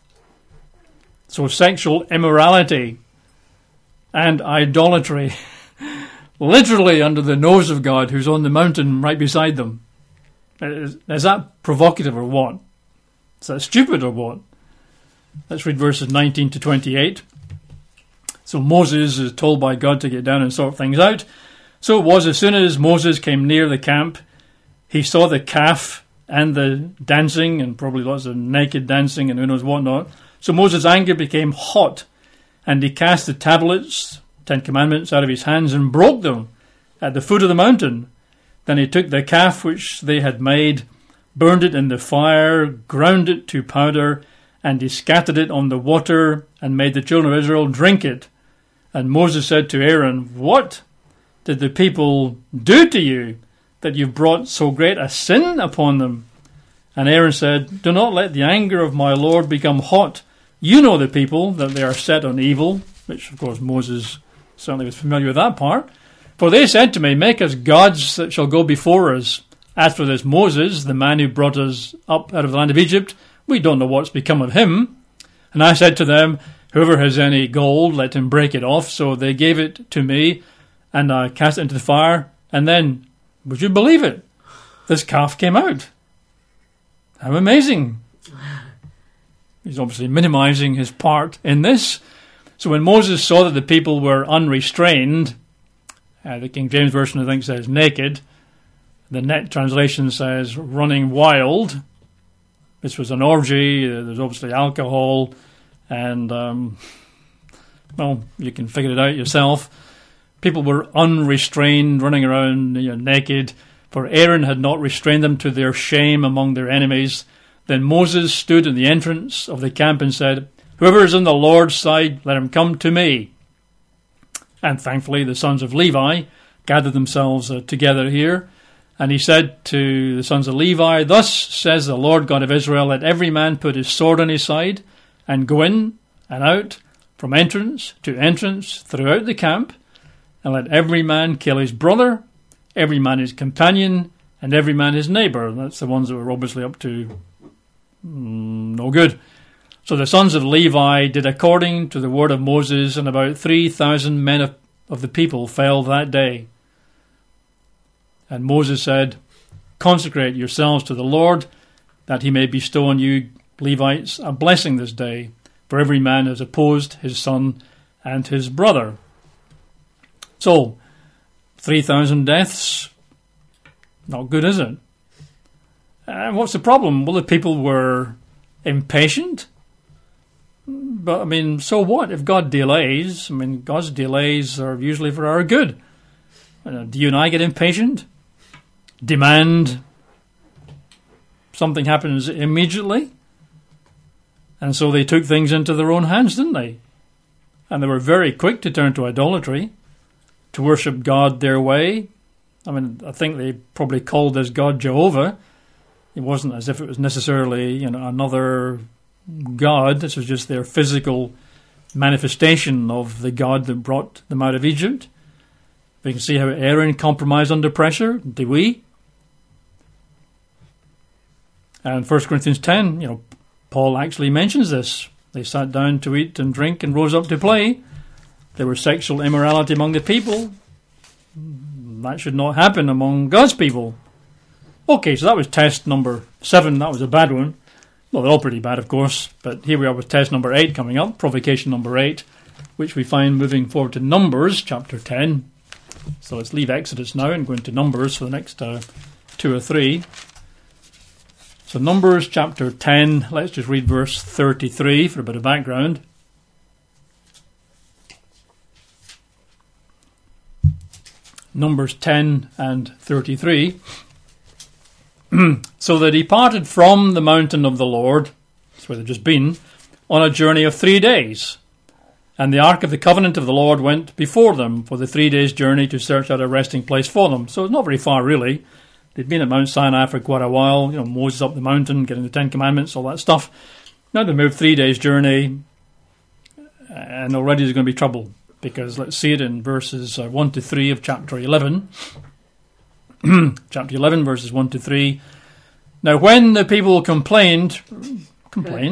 So sexual immorality and idolatry, literally under the nose of God, who's on the mountain right beside them. Is that provocative or what? Is that stupid or what? Let's read verses 19 to 28. So Moses is told by God to get down and sort things out. So it was, as soon as Moses came near the camp, he saw the calf and the dancing, and probably lots of naked dancing and who knows what not. So Moses' anger became hot, and he cast the tablets, 10 Commandments, out of his hands and broke them at the foot of the mountain. Then he took the calf which they had made, burned it in the fire, ground it to powder, and he scattered it on the water and made the children of Israel drink it. And Moses said to Aaron, "What did the people do to you, that you've brought so great a sin upon them?" And Aaron said, "Do not let the anger of my Lord become hot. You know the people, that they are set on evil," which of course Moses certainly was familiar with that part. "For they said to me, make us gods that shall go before us. As for this Moses, the man who brought us up out of the land of Egypt, we don't know what's become of him." And I said to them, "Whoever has any gold, let him break it off." So they gave it to me, and I cast it into the fire. And then, would you believe it? This calf came out. How amazing. He's obviously minimizing his part in this. So when Moses saw that the people were unrestrained, the King James Version, I think, says naked. The Net translation says running wild. This was an orgy. There's obviously alcohol. And, well, you can figure it out yourself. People were unrestrained, running around naked. For Aaron had not restrained them to their shame among their enemies. Then Moses stood in the entrance of the camp and said, "Whoever is on the Lord's side, let him come to me." And thankfully the sons of Levi gathered themselves together here. And he said to the sons of Levi, "Thus says the Lord God of Israel, let every man put his sword on his side and go in and out from entrance to entrance throughout the camp, and let every man kill his brother, every man his companion, and every man his neighbour." That's the ones that were obviously up to no good. So the sons of Levi did according to the word of Moses, and about 3,000 men of the people fell that day. And Moses said, "Consecrate yourselves to the Lord, that he may bestow on you Levites a blessing this day, for every man has opposed his son and his brother." So, 3,000 deaths, not good, is it? And what's the problem? Well, the people were impatient. But, I mean, so what? If God delays, God's delays are usually for our good. Do you and I get impatient? Demand something happens immediately? And so they took things into their own hands, didn't they? And they were very quick to turn to idolatry, to worship God their way. I think they probably called this God Jehovah. It wasn't as if it was necessarily, another God. This was just their physical manifestation of the God that brought them out of Egypt. We can see how Aaron compromised under pressure. Do we? And 1 Corinthians 10, Paul actually mentions this. They sat down to eat and drink and rose up to play. There was sexual immorality among the people. That should not happen among God's people. Okay, so that was test number 7. That was a bad one. Well, they're all pretty bad, of course. But here we are with test number 8 coming up, provocation number 8, which we find moving forward to Numbers, chapter 10. So let's leave Exodus now and go into Numbers for the next 2 or 3. So Numbers chapter 10, let's just read verse 33 for a bit of background. Numbers 10 and 33. So they departed from the mountain of the Lord, that's where they'd just been, on a journey of 3 days. And the ark of the covenant of the Lord went before them for the 3 days' journey to search out a resting place for them. So it's not very far, really. They'd been at Mount Sinai for quite a while. Moses up the mountain, getting the 10 Commandments, all that stuff. Now they moved 3 days' journey, and already there's going to be trouble. Because let's see it in verses 1 to 3 of chapter 11. Chapter 11, verses 1 to 3. Now when the people complained,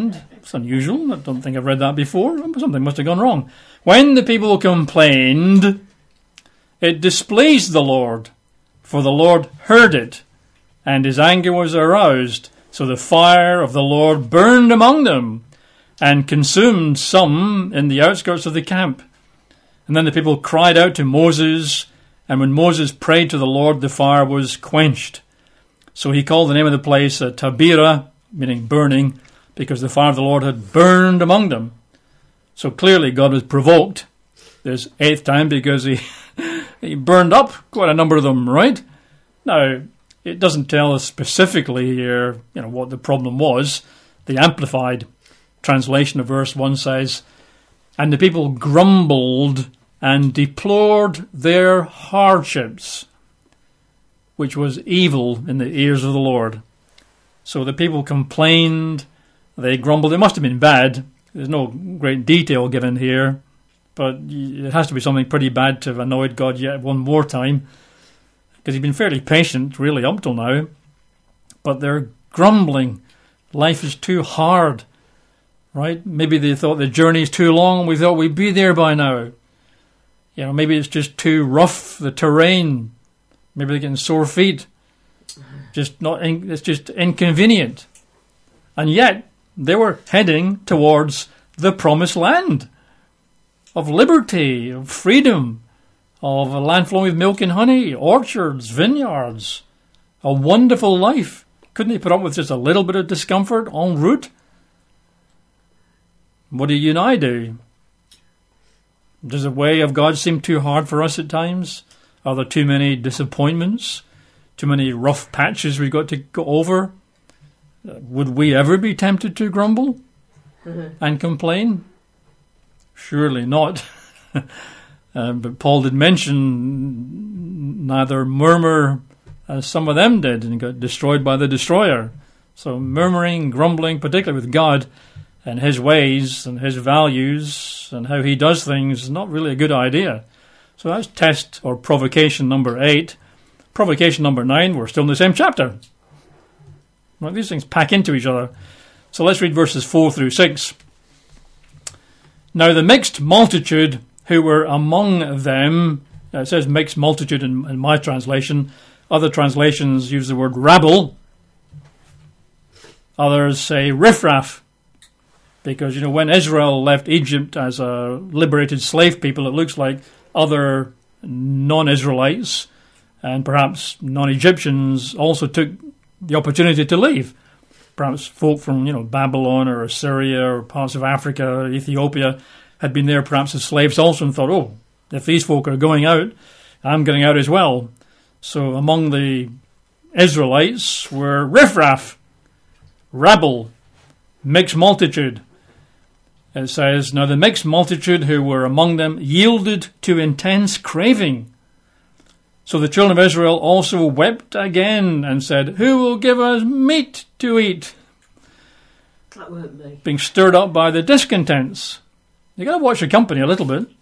It's unusual. I don't think I've read that before. Something must have gone wrong. When the people complained, it displeased the Lord, for the Lord heard it, and his anger was aroused. So the fire of the Lord burned among them, and consumed some in the outskirts of the camp. And then the people cried out to Moses, and when Moses prayed to the Lord, the fire was quenched. So he called the name of the place Taberah, meaning burning, because the fire of the Lord had burned among them. So clearly God was provoked this 8th time because he burned up quite a number of them, right? Now, it doesn't tell us specifically here, what the problem was. The Amplified translation of verse 1 says, "And the people grumbled and deplored their hardships, which was evil in the ears of the Lord." So the people complained, they grumbled. It must have been bad. There's no great detail given here, but it has to be something pretty bad to have annoyed God yet one more time, because he's been fairly patient, really, up till now. But they're grumbling. Life is too hard, right? Maybe they thought the journey's too long. We thought we'd be there by now. Maybe it's just too rough, the terrain. Maybe they're getting sore feet. It's just inconvenient. And yet, they were heading towards the promised land of liberty, of freedom, of a land flowing with milk and honey, orchards, vineyards, a wonderful life. Couldn't they put up with just a little bit of discomfort en route? What do you and I do? Does the way of God seem too hard for us at times? Are there too many disappointments? Too many rough patches we've got to go over? Would we ever be tempted to grumble and complain? Surely not. But Paul did mention neither murmur as some of them did and got destroyed by the destroyer. So murmuring, grumbling, particularly with God and his ways and his values and how he does things is not really a good idea. So that's test or provocation number 8. Provocation number 9, we're still in the same chapter. Well, these things pack into each other. So let's read verses 4 through 6. "Now the mixed multitude who were among them," it says mixed multitude in my translation. Other translations use the word rabble. Others say riffraff. Because, when Israel left Egypt as a liberated slave people, it looks like other non-Israelites and perhaps non-Egyptians also took the opportunity to leave. Perhaps folk from, Babylon or Assyria or parts of Africa, Ethiopia, had been there perhaps as slaves also and thought, if these folk are going out, I'm getting out as well. So among the Israelites were riffraff, rabble, mixed multitude. It says, "Now the mixed multitude who were among them yielded to intense craving. So the children of Israel also wept again and said, 'Who will give us meat to eat?'" That weren't me. Being stirred up by the discontents. You got to watch your company a little bit.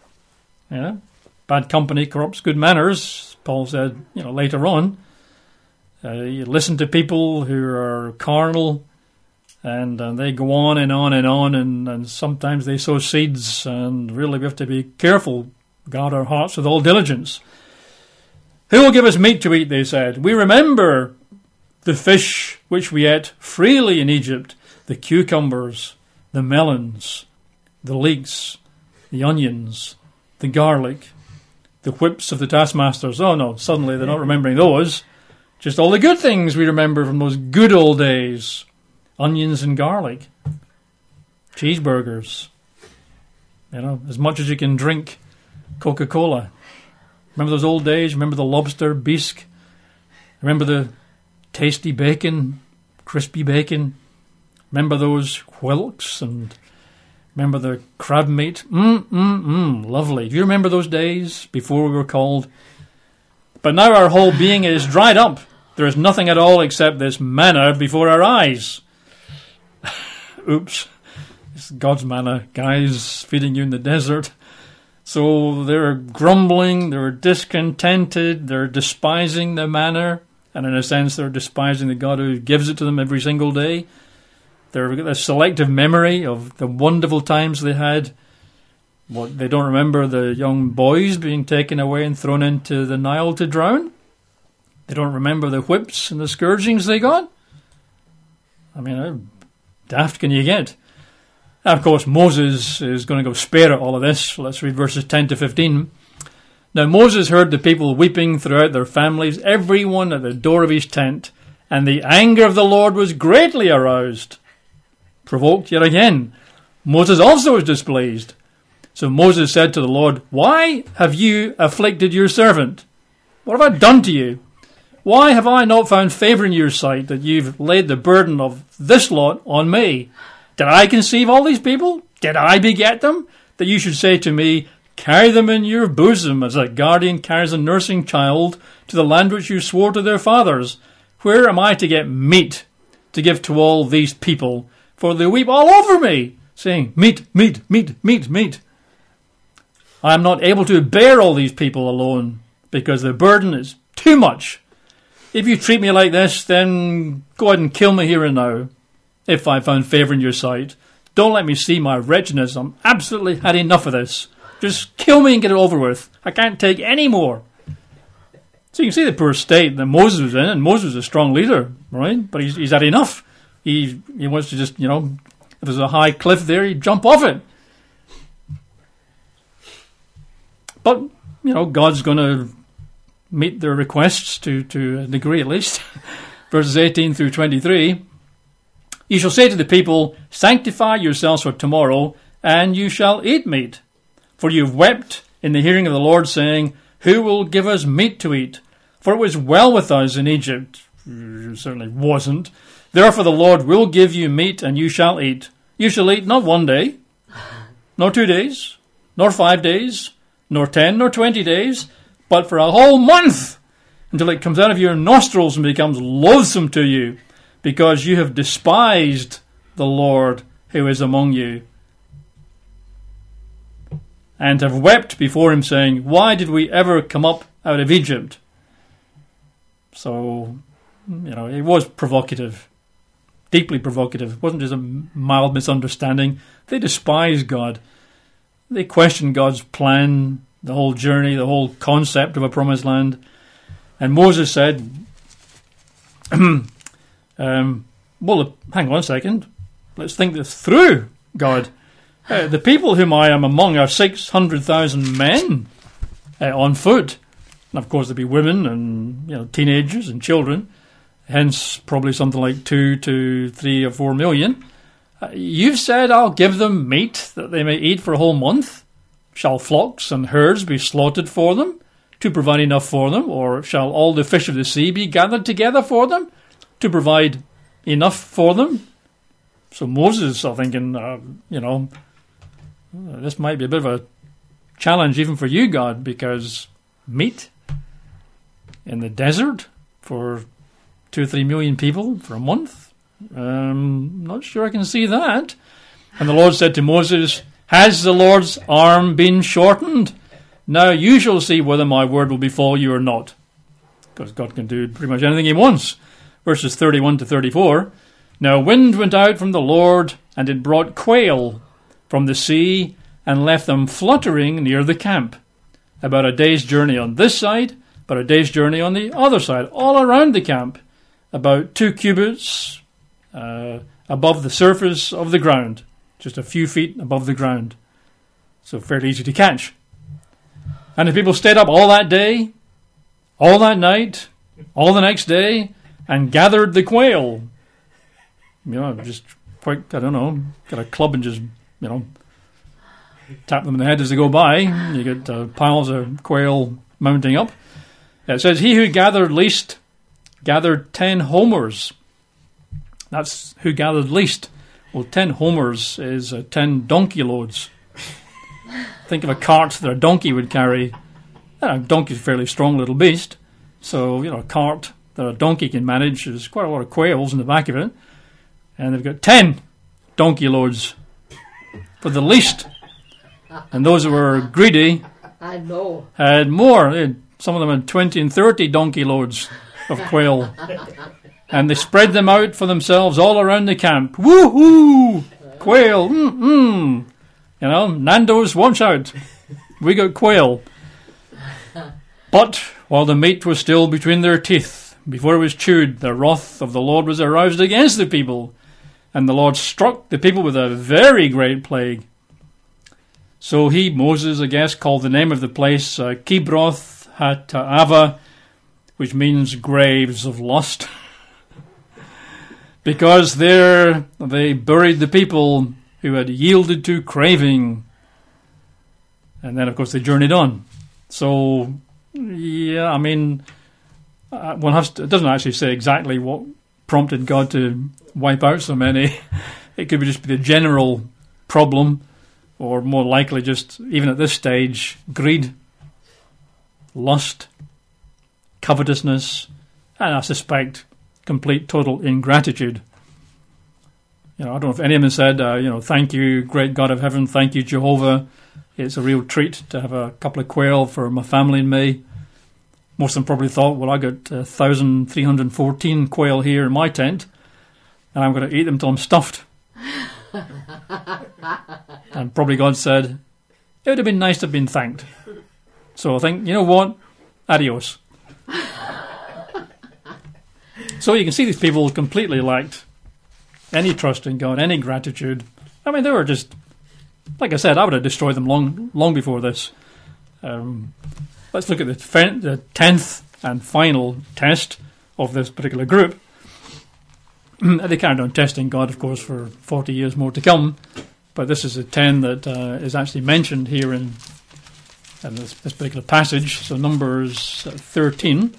Bad company corrupts good manners, Paul said, later on. You listen to people who are carnal, and they go on and on and on, and sometimes they sow seeds, and really we have to be careful, guard our hearts with all diligence. "Who will give us meat to eat?" they said. "We remember the fish which we ate freely in Egypt, the cucumbers, the melons, the leeks, the onions, the garlic, the whips of the taskmasters." Oh no, suddenly they're not remembering those. Just all the good things we remember from those good old days. Onions and garlic. Cheeseburgers. As much as you can drink Coca-Cola. Remember those old days? Remember the lobster bisque? Remember the tasty bacon, crispy bacon? Remember those whelks and remember the crab meat? Lovely. Do you remember those days before we were called? But now our whole being is dried up. There is nothing at all except this manna before our eyes. Oops. It's God's manna, guys, feeding you in the desert. So they're grumbling, they're discontented, they're despising the manna, and in a sense they're despising the God who gives it to them every single day. They've got this selective memory of the wonderful times they had. They don't remember the young boys being taken away and thrown into the Nile to drown. They don't remember the whips and the scourgings they got. I mean, how daft can you get? And of course, Moses is going to go spare at all of this. Let's read verses 10 to 15. Now Moses heard the people weeping throughout their families, everyone at the door of his tent, and the anger of the Lord was greatly aroused. Provoked yet again, Moses also was displeased. So Moses said to the Lord, "Why have you afflicted your servant? What have I done to you? Why have I not found favour in your sight that you've laid the burden of this lot on me? Did I conceive all these people? Did I beget them? That you should say to me, carry them in your bosom as a guardian carries a nursing child to the land which you swore to their fathers. Where am I to get meat to give to all these people? For they weep all over me, saying, meat, meat, meat, meat, meat. I am not able to bear all these people alone, because the burden is too much. If you treat me like this, then go ahead and kill me here and now, if I found favour in your sight. Don't let me see my wretchedness. I'm absolutely had enough of this. Just kill me and get it over with. I can't take any more." So you can see the poor state that Moses was in, and Moses was a strong leader, right? But he's had enough. He wants to just, if there's a high cliff there, he'd jump off it. But, God's going to meet their requests to a degree at least. Verses 18 through 23. "You shall say to the people, sanctify yourselves for tomorrow, and you shall eat meat. For you have wept in the hearing of the Lord, saying, who will give us meat to eat? For it was well with us in Egypt." It certainly wasn't. "Therefore the Lord will give you meat, and you shall eat. You shall eat not 1 day, nor 2 days, nor 5 days, nor 10, nor 20 days, but for a whole month, until it comes out of your nostrils and becomes loathsome to you, because you have despised the Lord who is among you, and have wept before him, saying, why did we ever come up out of Egypt?" So, it was provocative, deeply provocative. It wasn't just a mild misunderstanding. They despised God. They questioned God's plan, the whole journey, the whole concept of a promised land. And Moses said, well, hang on a second. Let's think this through, God. The people whom I am among are 600,000 men on foot. And of course, there'd be women and teenagers and children. Hence, probably something like 2 to 3 or 4 million. You've said I'll give them meat that they may eat for a whole month. Shall flocks and herds be slaughtered for them to provide enough for them? Or shall all the fish of the sea be gathered together for them to provide enough for them? So Moses, I'm thinking, this might be a bit of a challenge even for you, God, because meat in the desert for 2 or 3 million people for a month? Not sure I can see that. And the Lord said to Moses, has the Lord's arm been shortened? Now you shall see whether my word will befall you or not. Because God can do pretty much anything he wants. Verses 31 to 34. Now wind went out from the Lord, and it brought quail from the sea, and left them fluttering near the camp. About a day's journey on this side, about a day's journey on the other side, all around the camp. About 2 cubits above the surface of the ground, just a few feet above the ground, so fairly easy to catch. And the people stayed up all that day, all that night, all the next day, and gathered the quail. Just quite, got a club and just, tap them in the head as they go by. You get piles of quail mounting up. It says, he who gathered least gathered 10 homers. That's who gathered least. Well, 10 homers is 10 donkey loads. Think of a cart that a donkey would carry. A donkey's a fairly strong little beast. So, a cart that a donkey can manage is quite a lot of quails in the back of it. And they've got 10 donkey loads for the least. And those who were greedy had more. Some of them had 20 and 30 donkey loads of quail. And they spread them out for themselves all around the camp. Woohoo! Quail, You know, Nando's, watch out. We got quail. But while the meat was still between their teeth, before it was chewed, the wrath of the Lord was aroused against the people, and the Lord struck the people with a very great plague. So he, Moses, I guess, called the name of the place Kibroth Hattaava, which means graves of lust, because there they buried the people who had yielded to craving. And then, of course, they journeyed on. So, yeah, I mean, it doesn't actually say exactly what prompted God to wipe out so many. It could just be the general problem, or more likely just, even at this stage, greed, lust, covetousness, and I suspect complete, total ingratitude. You know, I don't know if any of them said, thank you, great God of heaven, thank you, Jehovah. It's a real treat to have a couple of quail for my family and me. Most of them probably thought, well, I got 1,314 quail here in my tent, and I'm going to eat them till I'm stuffed. And probably God said, it would have been nice to have been thanked. So I think, you know what? Adios. So you can see these people completely lacked any trust in God, any gratitude. I mean, they were just, like I said, I would have destroyed them long before this. Let's look at the 10th and final test of this particular group. They carried on testing God, of course, for 40 years more to come. But this is a 10 that is actually mentioned here in this particular passage. So Numbers 13.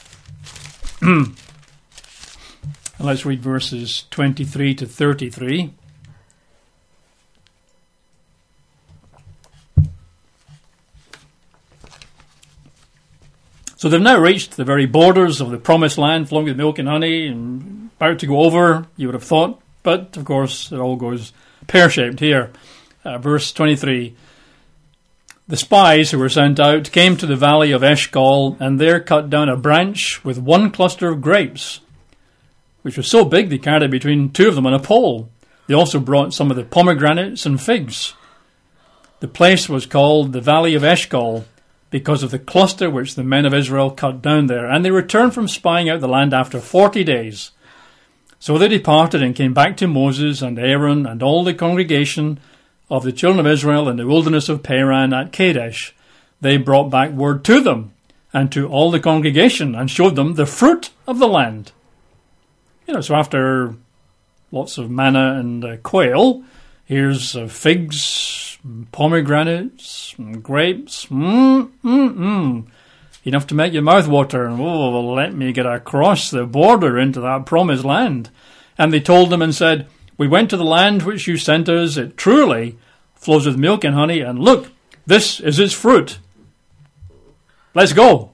And let's read verses 23 to 33. So they've now reached the very borders of the promised land, flowing with milk and honey, and about to go over, you would have thought. But, of course, it all goes pear-shaped here. Verse 23. The spies who were sent out came to the valley of Eshcol, and there cut down a branch with one cluster of grapes, which was so big they carried it between two of them on a pole. They also brought some of the pomegranates and figs. The place was called the Valley of Eshcol, because of the cluster which the men of Israel cut down there. And they returned from spying out the land after 40 days. So they departed and came back to Moses and Aaron and all the congregation of the children of Israel in the wilderness of Paran at Kadesh. They brought back word to them and to all the congregation and showed them the fruit of the land. So after lots of manna and quail, here's figs, pomegranates, grapes. Enough to make your mouth water. And let me get across the border into that promised land. And they told them and said, we went to the land which you sent us. It truly flows with milk and honey. And look, this is its fruit. Let's go.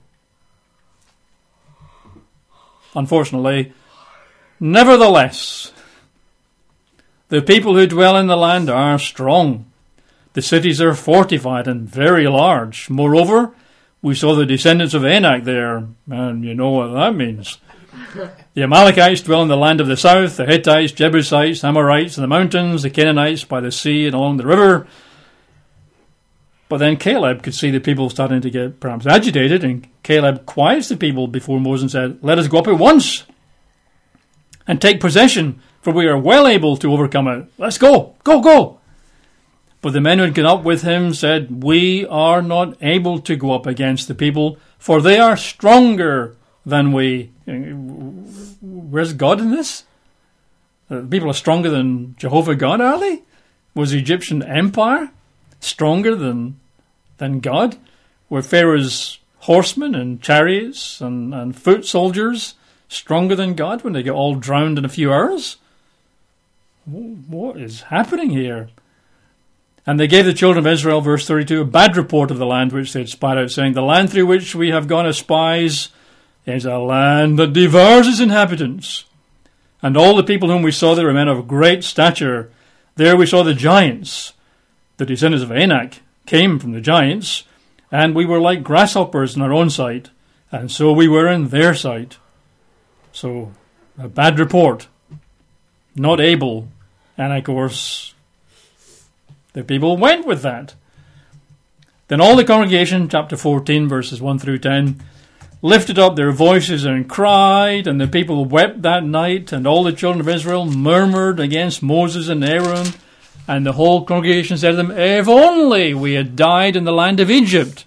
Unfortunately, nevertheless, the people who dwell in the land are strong. The cities are fortified and very large. Moreover, we saw the descendants of Anak there, and you know what that means. The Amalekites dwell in the land of the south, the Hittites, Jebusites, Amorites in the mountains, the Canaanites by the sea and along the river. But then Caleb could see the people starting to get perhaps agitated, and Caleb quiets the people before Moses and said, let us go up at once and take possession, for we are well able to overcome it. Let's go, go. But the men who had gone up with him said, we are not able to go up against the people, for they are stronger than we. Where's God in this? The people are stronger than Jehovah God, are they? Was the Egyptian empire stronger than God? Were Pharaoh's horsemen and chariots and foot soldiers stronger than God when they get all drowned in a few hours? What is happening here? And they gave the children of Israel, verse 32, a bad report of the land which they had spied out, saying, the land through which we have gone as spies is a land that devours its inhabitants. And all the people whom we saw there were men of great stature. There we saw the giants. The descendants of Anak came from the giants, and we were like grasshoppers in our own sight, and so we were in their sight. So a bad report, not able. And of course, the people went with that. Then all the congregation, chapter 14, verses 1 through 10, lifted up their voices and cried, and the people wept that night, and all the children of Israel murmured against Moses and Aaron, and the whole congregation said to them, if only we had died in the land of Egypt,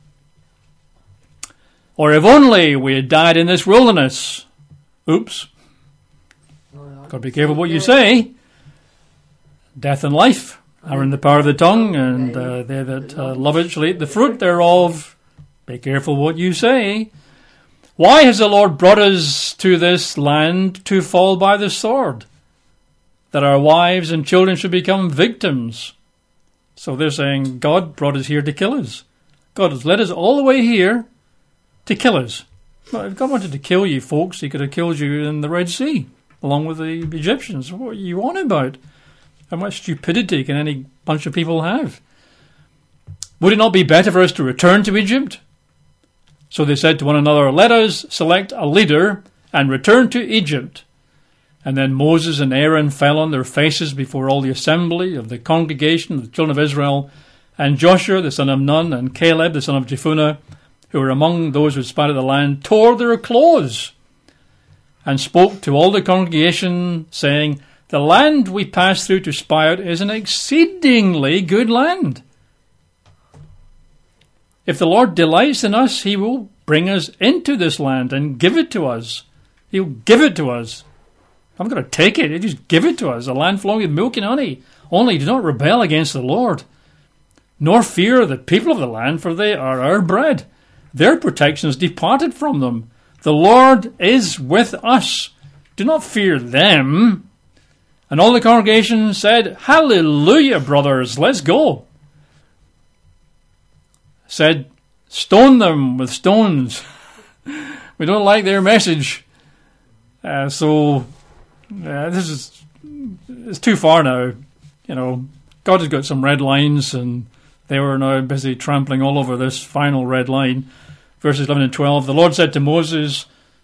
or if only we had died in this wilderness. Oops. Got to be careful what you say. Death and life are in the power of the tongue, and they that love it shall eat the fruit thereof. Be careful what you say. Why has the Lord brought us to this land to fall by the sword, that our wives and children should become victims? So they're saying God brought us here to kill us. God has led us all the way here to kill us. Well, if God wanted to kill you folks, he could have killed you in the Red Sea, along with the Egyptians. What are you on about? How much stupidity can any bunch of people have? Would it not be better for us to return to Egypt? So they said to one another, let us select a leader and return to Egypt. And then Moses and Aaron fell on their faces before all the assembly of the congregation of the children of Israel, and Joshua the son of Nun and Caleb the son of Jephunneh, who were among those who spied the land, tore their clothes and spoke to all the congregation, saying, the land we passed through to spy out is an exceedingly good land. If the Lord delights in us, he will bring us into this land and give it to us. He'll give it to us. I'm going to take it. He'll just give it to us, a land flowing with milk and honey. Only do not rebel against the Lord, nor fear the people of the land, for they are our bread. Their protection has departed from them. The Lord is with us. Do not fear them. And all the congregation said, hallelujah, brothers, let's go. Said, stone them with stones. We don't like their message. This is it's too far now. You know, God has got some red lines, and they were now busy trampling all over this final red line. Verses 11 and 12, the Lord said to Moses,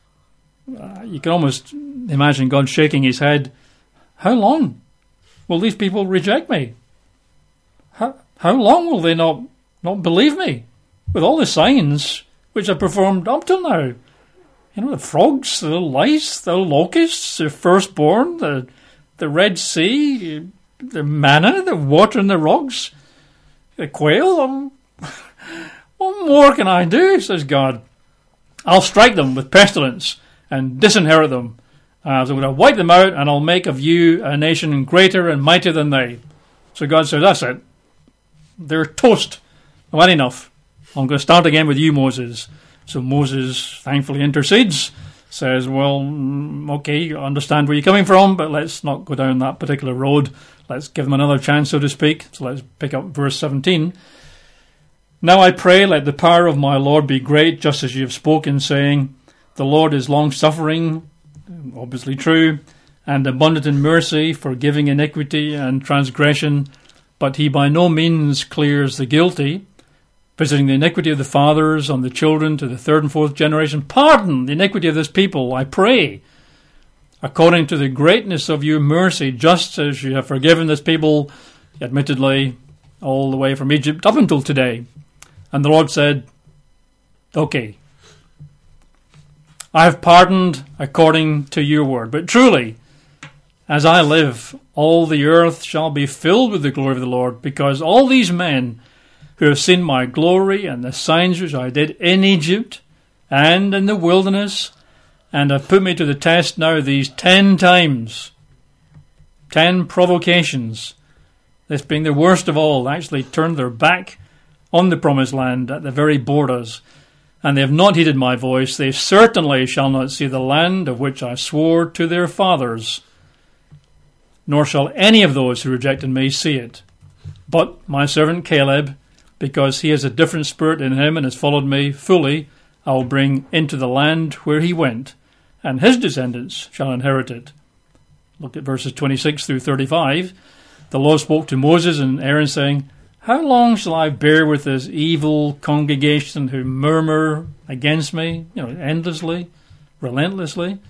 you can almost imagine God shaking his head, how long will these people reject me? How long will they not believe me? With all the signs which I've performed up till now. You know, the frogs, the lice, the locusts, the firstborn, the Red Sea, the manna, the water in the rocks, the quail. What more can I do, says God? I'll strike them with pestilence and disinherit them. So I'm going to wipe them out, and I'll make of you a nation greater and mightier than they. So God says, that's it. They're toast. I've had enough. I'm going to start again with you, Moses. So Moses thankfully intercedes, says, well, okay, I understand where you're coming from, but let's not go down that particular road. Let's give them another chance, so to speak. So let's pick up verse 17. Now I pray, let the power of my Lord be great, just as you have spoken, saying, the Lord is long-suffering, obviously true, and abundant in mercy, forgiving iniquity and transgression, but he by no means clears the guilty, visiting the iniquity of the fathers on the children to the third and fourth generation. Pardon the iniquity of this people, I pray, according to the greatness of your mercy, just as you have forgiven this people, admittedly, all the way from Egypt up until today. And the Lord said, okay, I have pardoned according to your word. But truly, as I live, all the earth shall be filled with the glory of the Lord, because all these men who have seen my glory and the signs which I did in Egypt and in the wilderness, and have put me to the test now these 10 times, 10 provocations, this being the worst of all, actually turned their back on the promised land at the very borders, and they have not heeded my voice. They certainly shall not see the land of which I swore to their fathers, nor shall any of those who rejected me see it. But my servant Caleb, because he has a different spirit in him and has followed me fully, I will bring into the land where he went, and his descendants shall inherit it. Look at verses 26 through 35. The Lord spoke to Moses and Aaron, saying, how long shall I bear with this evil congregation who murmur against me, endlessly, relentlessly?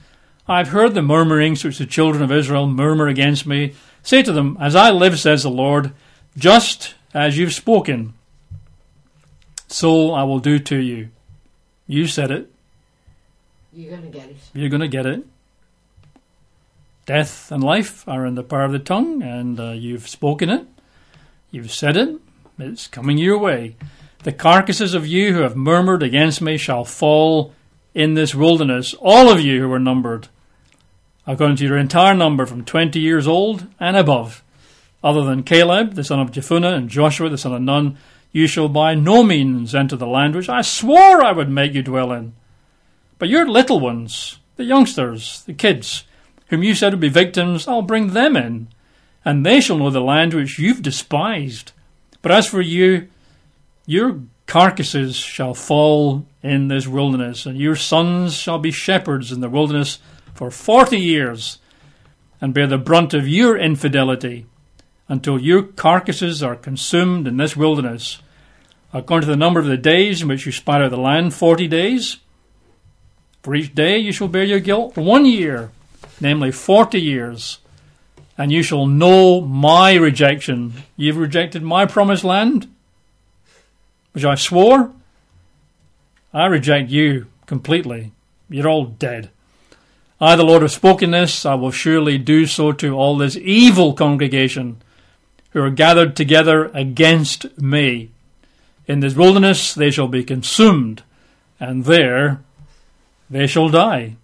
I've heard the murmurings which the children of Israel murmur against me. Say to them, as I live, says the Lord, just as you've spoken, so I will do to you. You said it. You're going to get it. You're going to get it. Death and life are in the power of the tongue, and you've spoken it. You've said it. It's coming your way. The carcasses of you who have murmured against me shall fall in this wilderness, all of you who are numbered, according to your entire number from 20 years old and above. Other than Caleb, the son of Jephunneh, and Joshua, the son of Nun, you shall by no means enter the land which I swore I would make you dwell in. But your little ones, the youngsters, the kids, whom you said would be victims, I'll bring them in, and they shall know the land which you've despised. But as for you, your carcasses shall fall in this wilderness, and your sons shall be shepherds in the wilderness for 40 years, and bear the brunt of your infidelity, until your carcasses are consumed in this wilderness. According to the number of the days in which you spied out the land, 40 days. For each day you shall bear your guilt 1 year, namely 40 years. And you shall know my rejection. You've rejected my promised land, which I swore. I reject you completely. You're all dead. I, the Lord, have spoken this. I will surely do so to all this evil congregation who are gathered together against me. In this wilderness they shall be consumed, and there they shall die.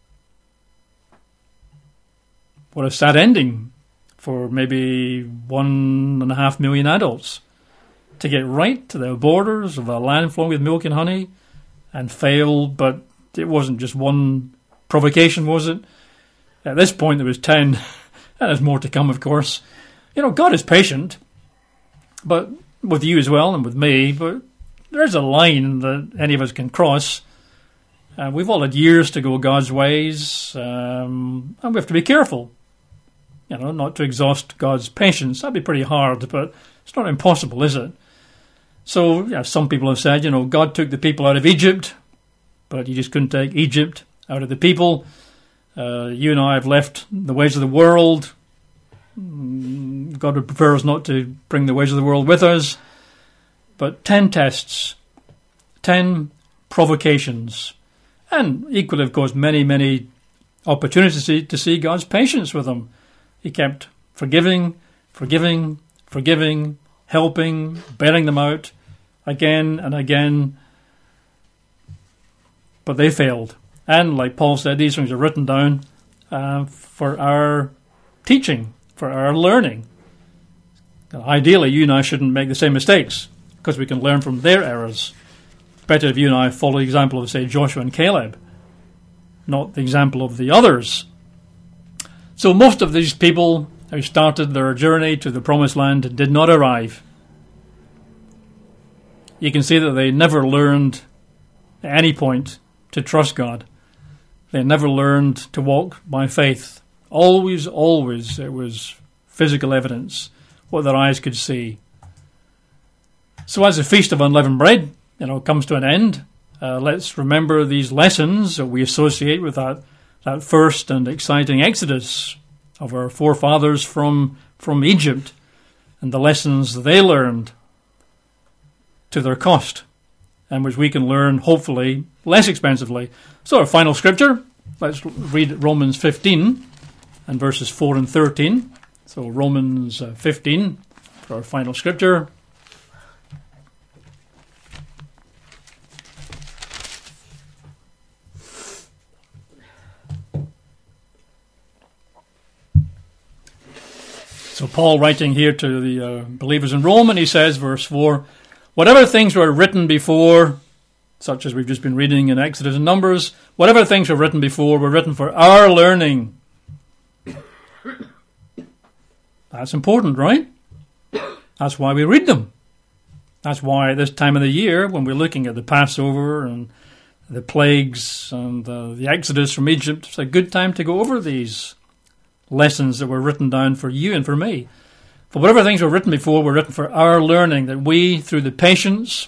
What a sad ending for maybe 1.5 million adults to get right to the borders of a land flowing with milk and honey and fail. But it wasn't just one provocation, was it? At this point there was 10, and there's more to come, of course. You know, God is patient, but with you as well and with me, but there's a line that any of us can cross. We've all had years to go God's ways, and we have to be careful, you know, not to exhaust God's patience. That'd be pretty hard, but it's not impossible, is it? So, yeah, some people have said, you know, God took the people out of Egypt, but you just couldn't take Egypt out of the people. You and I have left the ways of the world. God would prefer us not to bring the ways of the world with us. But 10 tests, 10 provocations, and equally, of course, many, many opportunities to see God's patience with them. He kept forgiving, helping, bailing them out again and again. But they failed. And like Paul said, these things are written down for our teaching, for our learning. Ideally, you and I shouldn't make the same mistakes because we can learn from their errors. Better if you and I follow the example of, say, Joshua and Caleb, not the example of the others. So most of these people who started their journey to the promised land did not arrive. You can see that they never learned at any point to trust God. They never learned to walk by faith. Always, it was physical evidence, what their eyes could see. So as the Feast of Unleavened Bread, comes to an end, let's remember these lessons that we associate with that first and exciting exodus of our forefathers from Egypt, and the lessons they learned to their cost, and which we can learn, hopefully, less expensively. So our final scripture, let's read Romans 15 and verses 4 and 13. So Romans 15 for our final scripture. So Paul, writing here to the believers in Rome, and he says, verse 4, whatever things were written before, such as we've just been reading in Exodus and Numbers, whatever things were written before were written for our learning. That's important, right? That's why we read them. That's why at this time of the year, when we're looking at the Passover and the plagues and the Exodus from Egypt, it's a good time to go over these lessons that were written down for you and for me. For whatever things were written before were written for our learning, that we, through the patience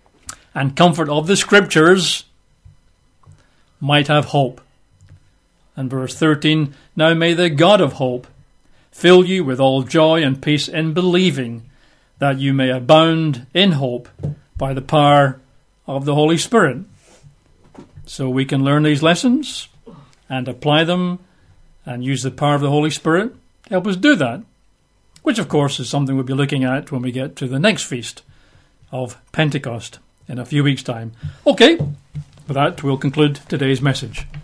and comfort of the Scriptures, might have hope. And verse 13, now may the God of hope fill you with all joy and peace in believing, that you may abound in hope by the power of the Holy Spirit. So we can learn these lessons and apply them and use the power of the Holy Spirit to help us do that, which of course is something we'll be looking at when we get to the next feast of Pentecost in a few weeks' time. Okay, with that we'll conclude today's message.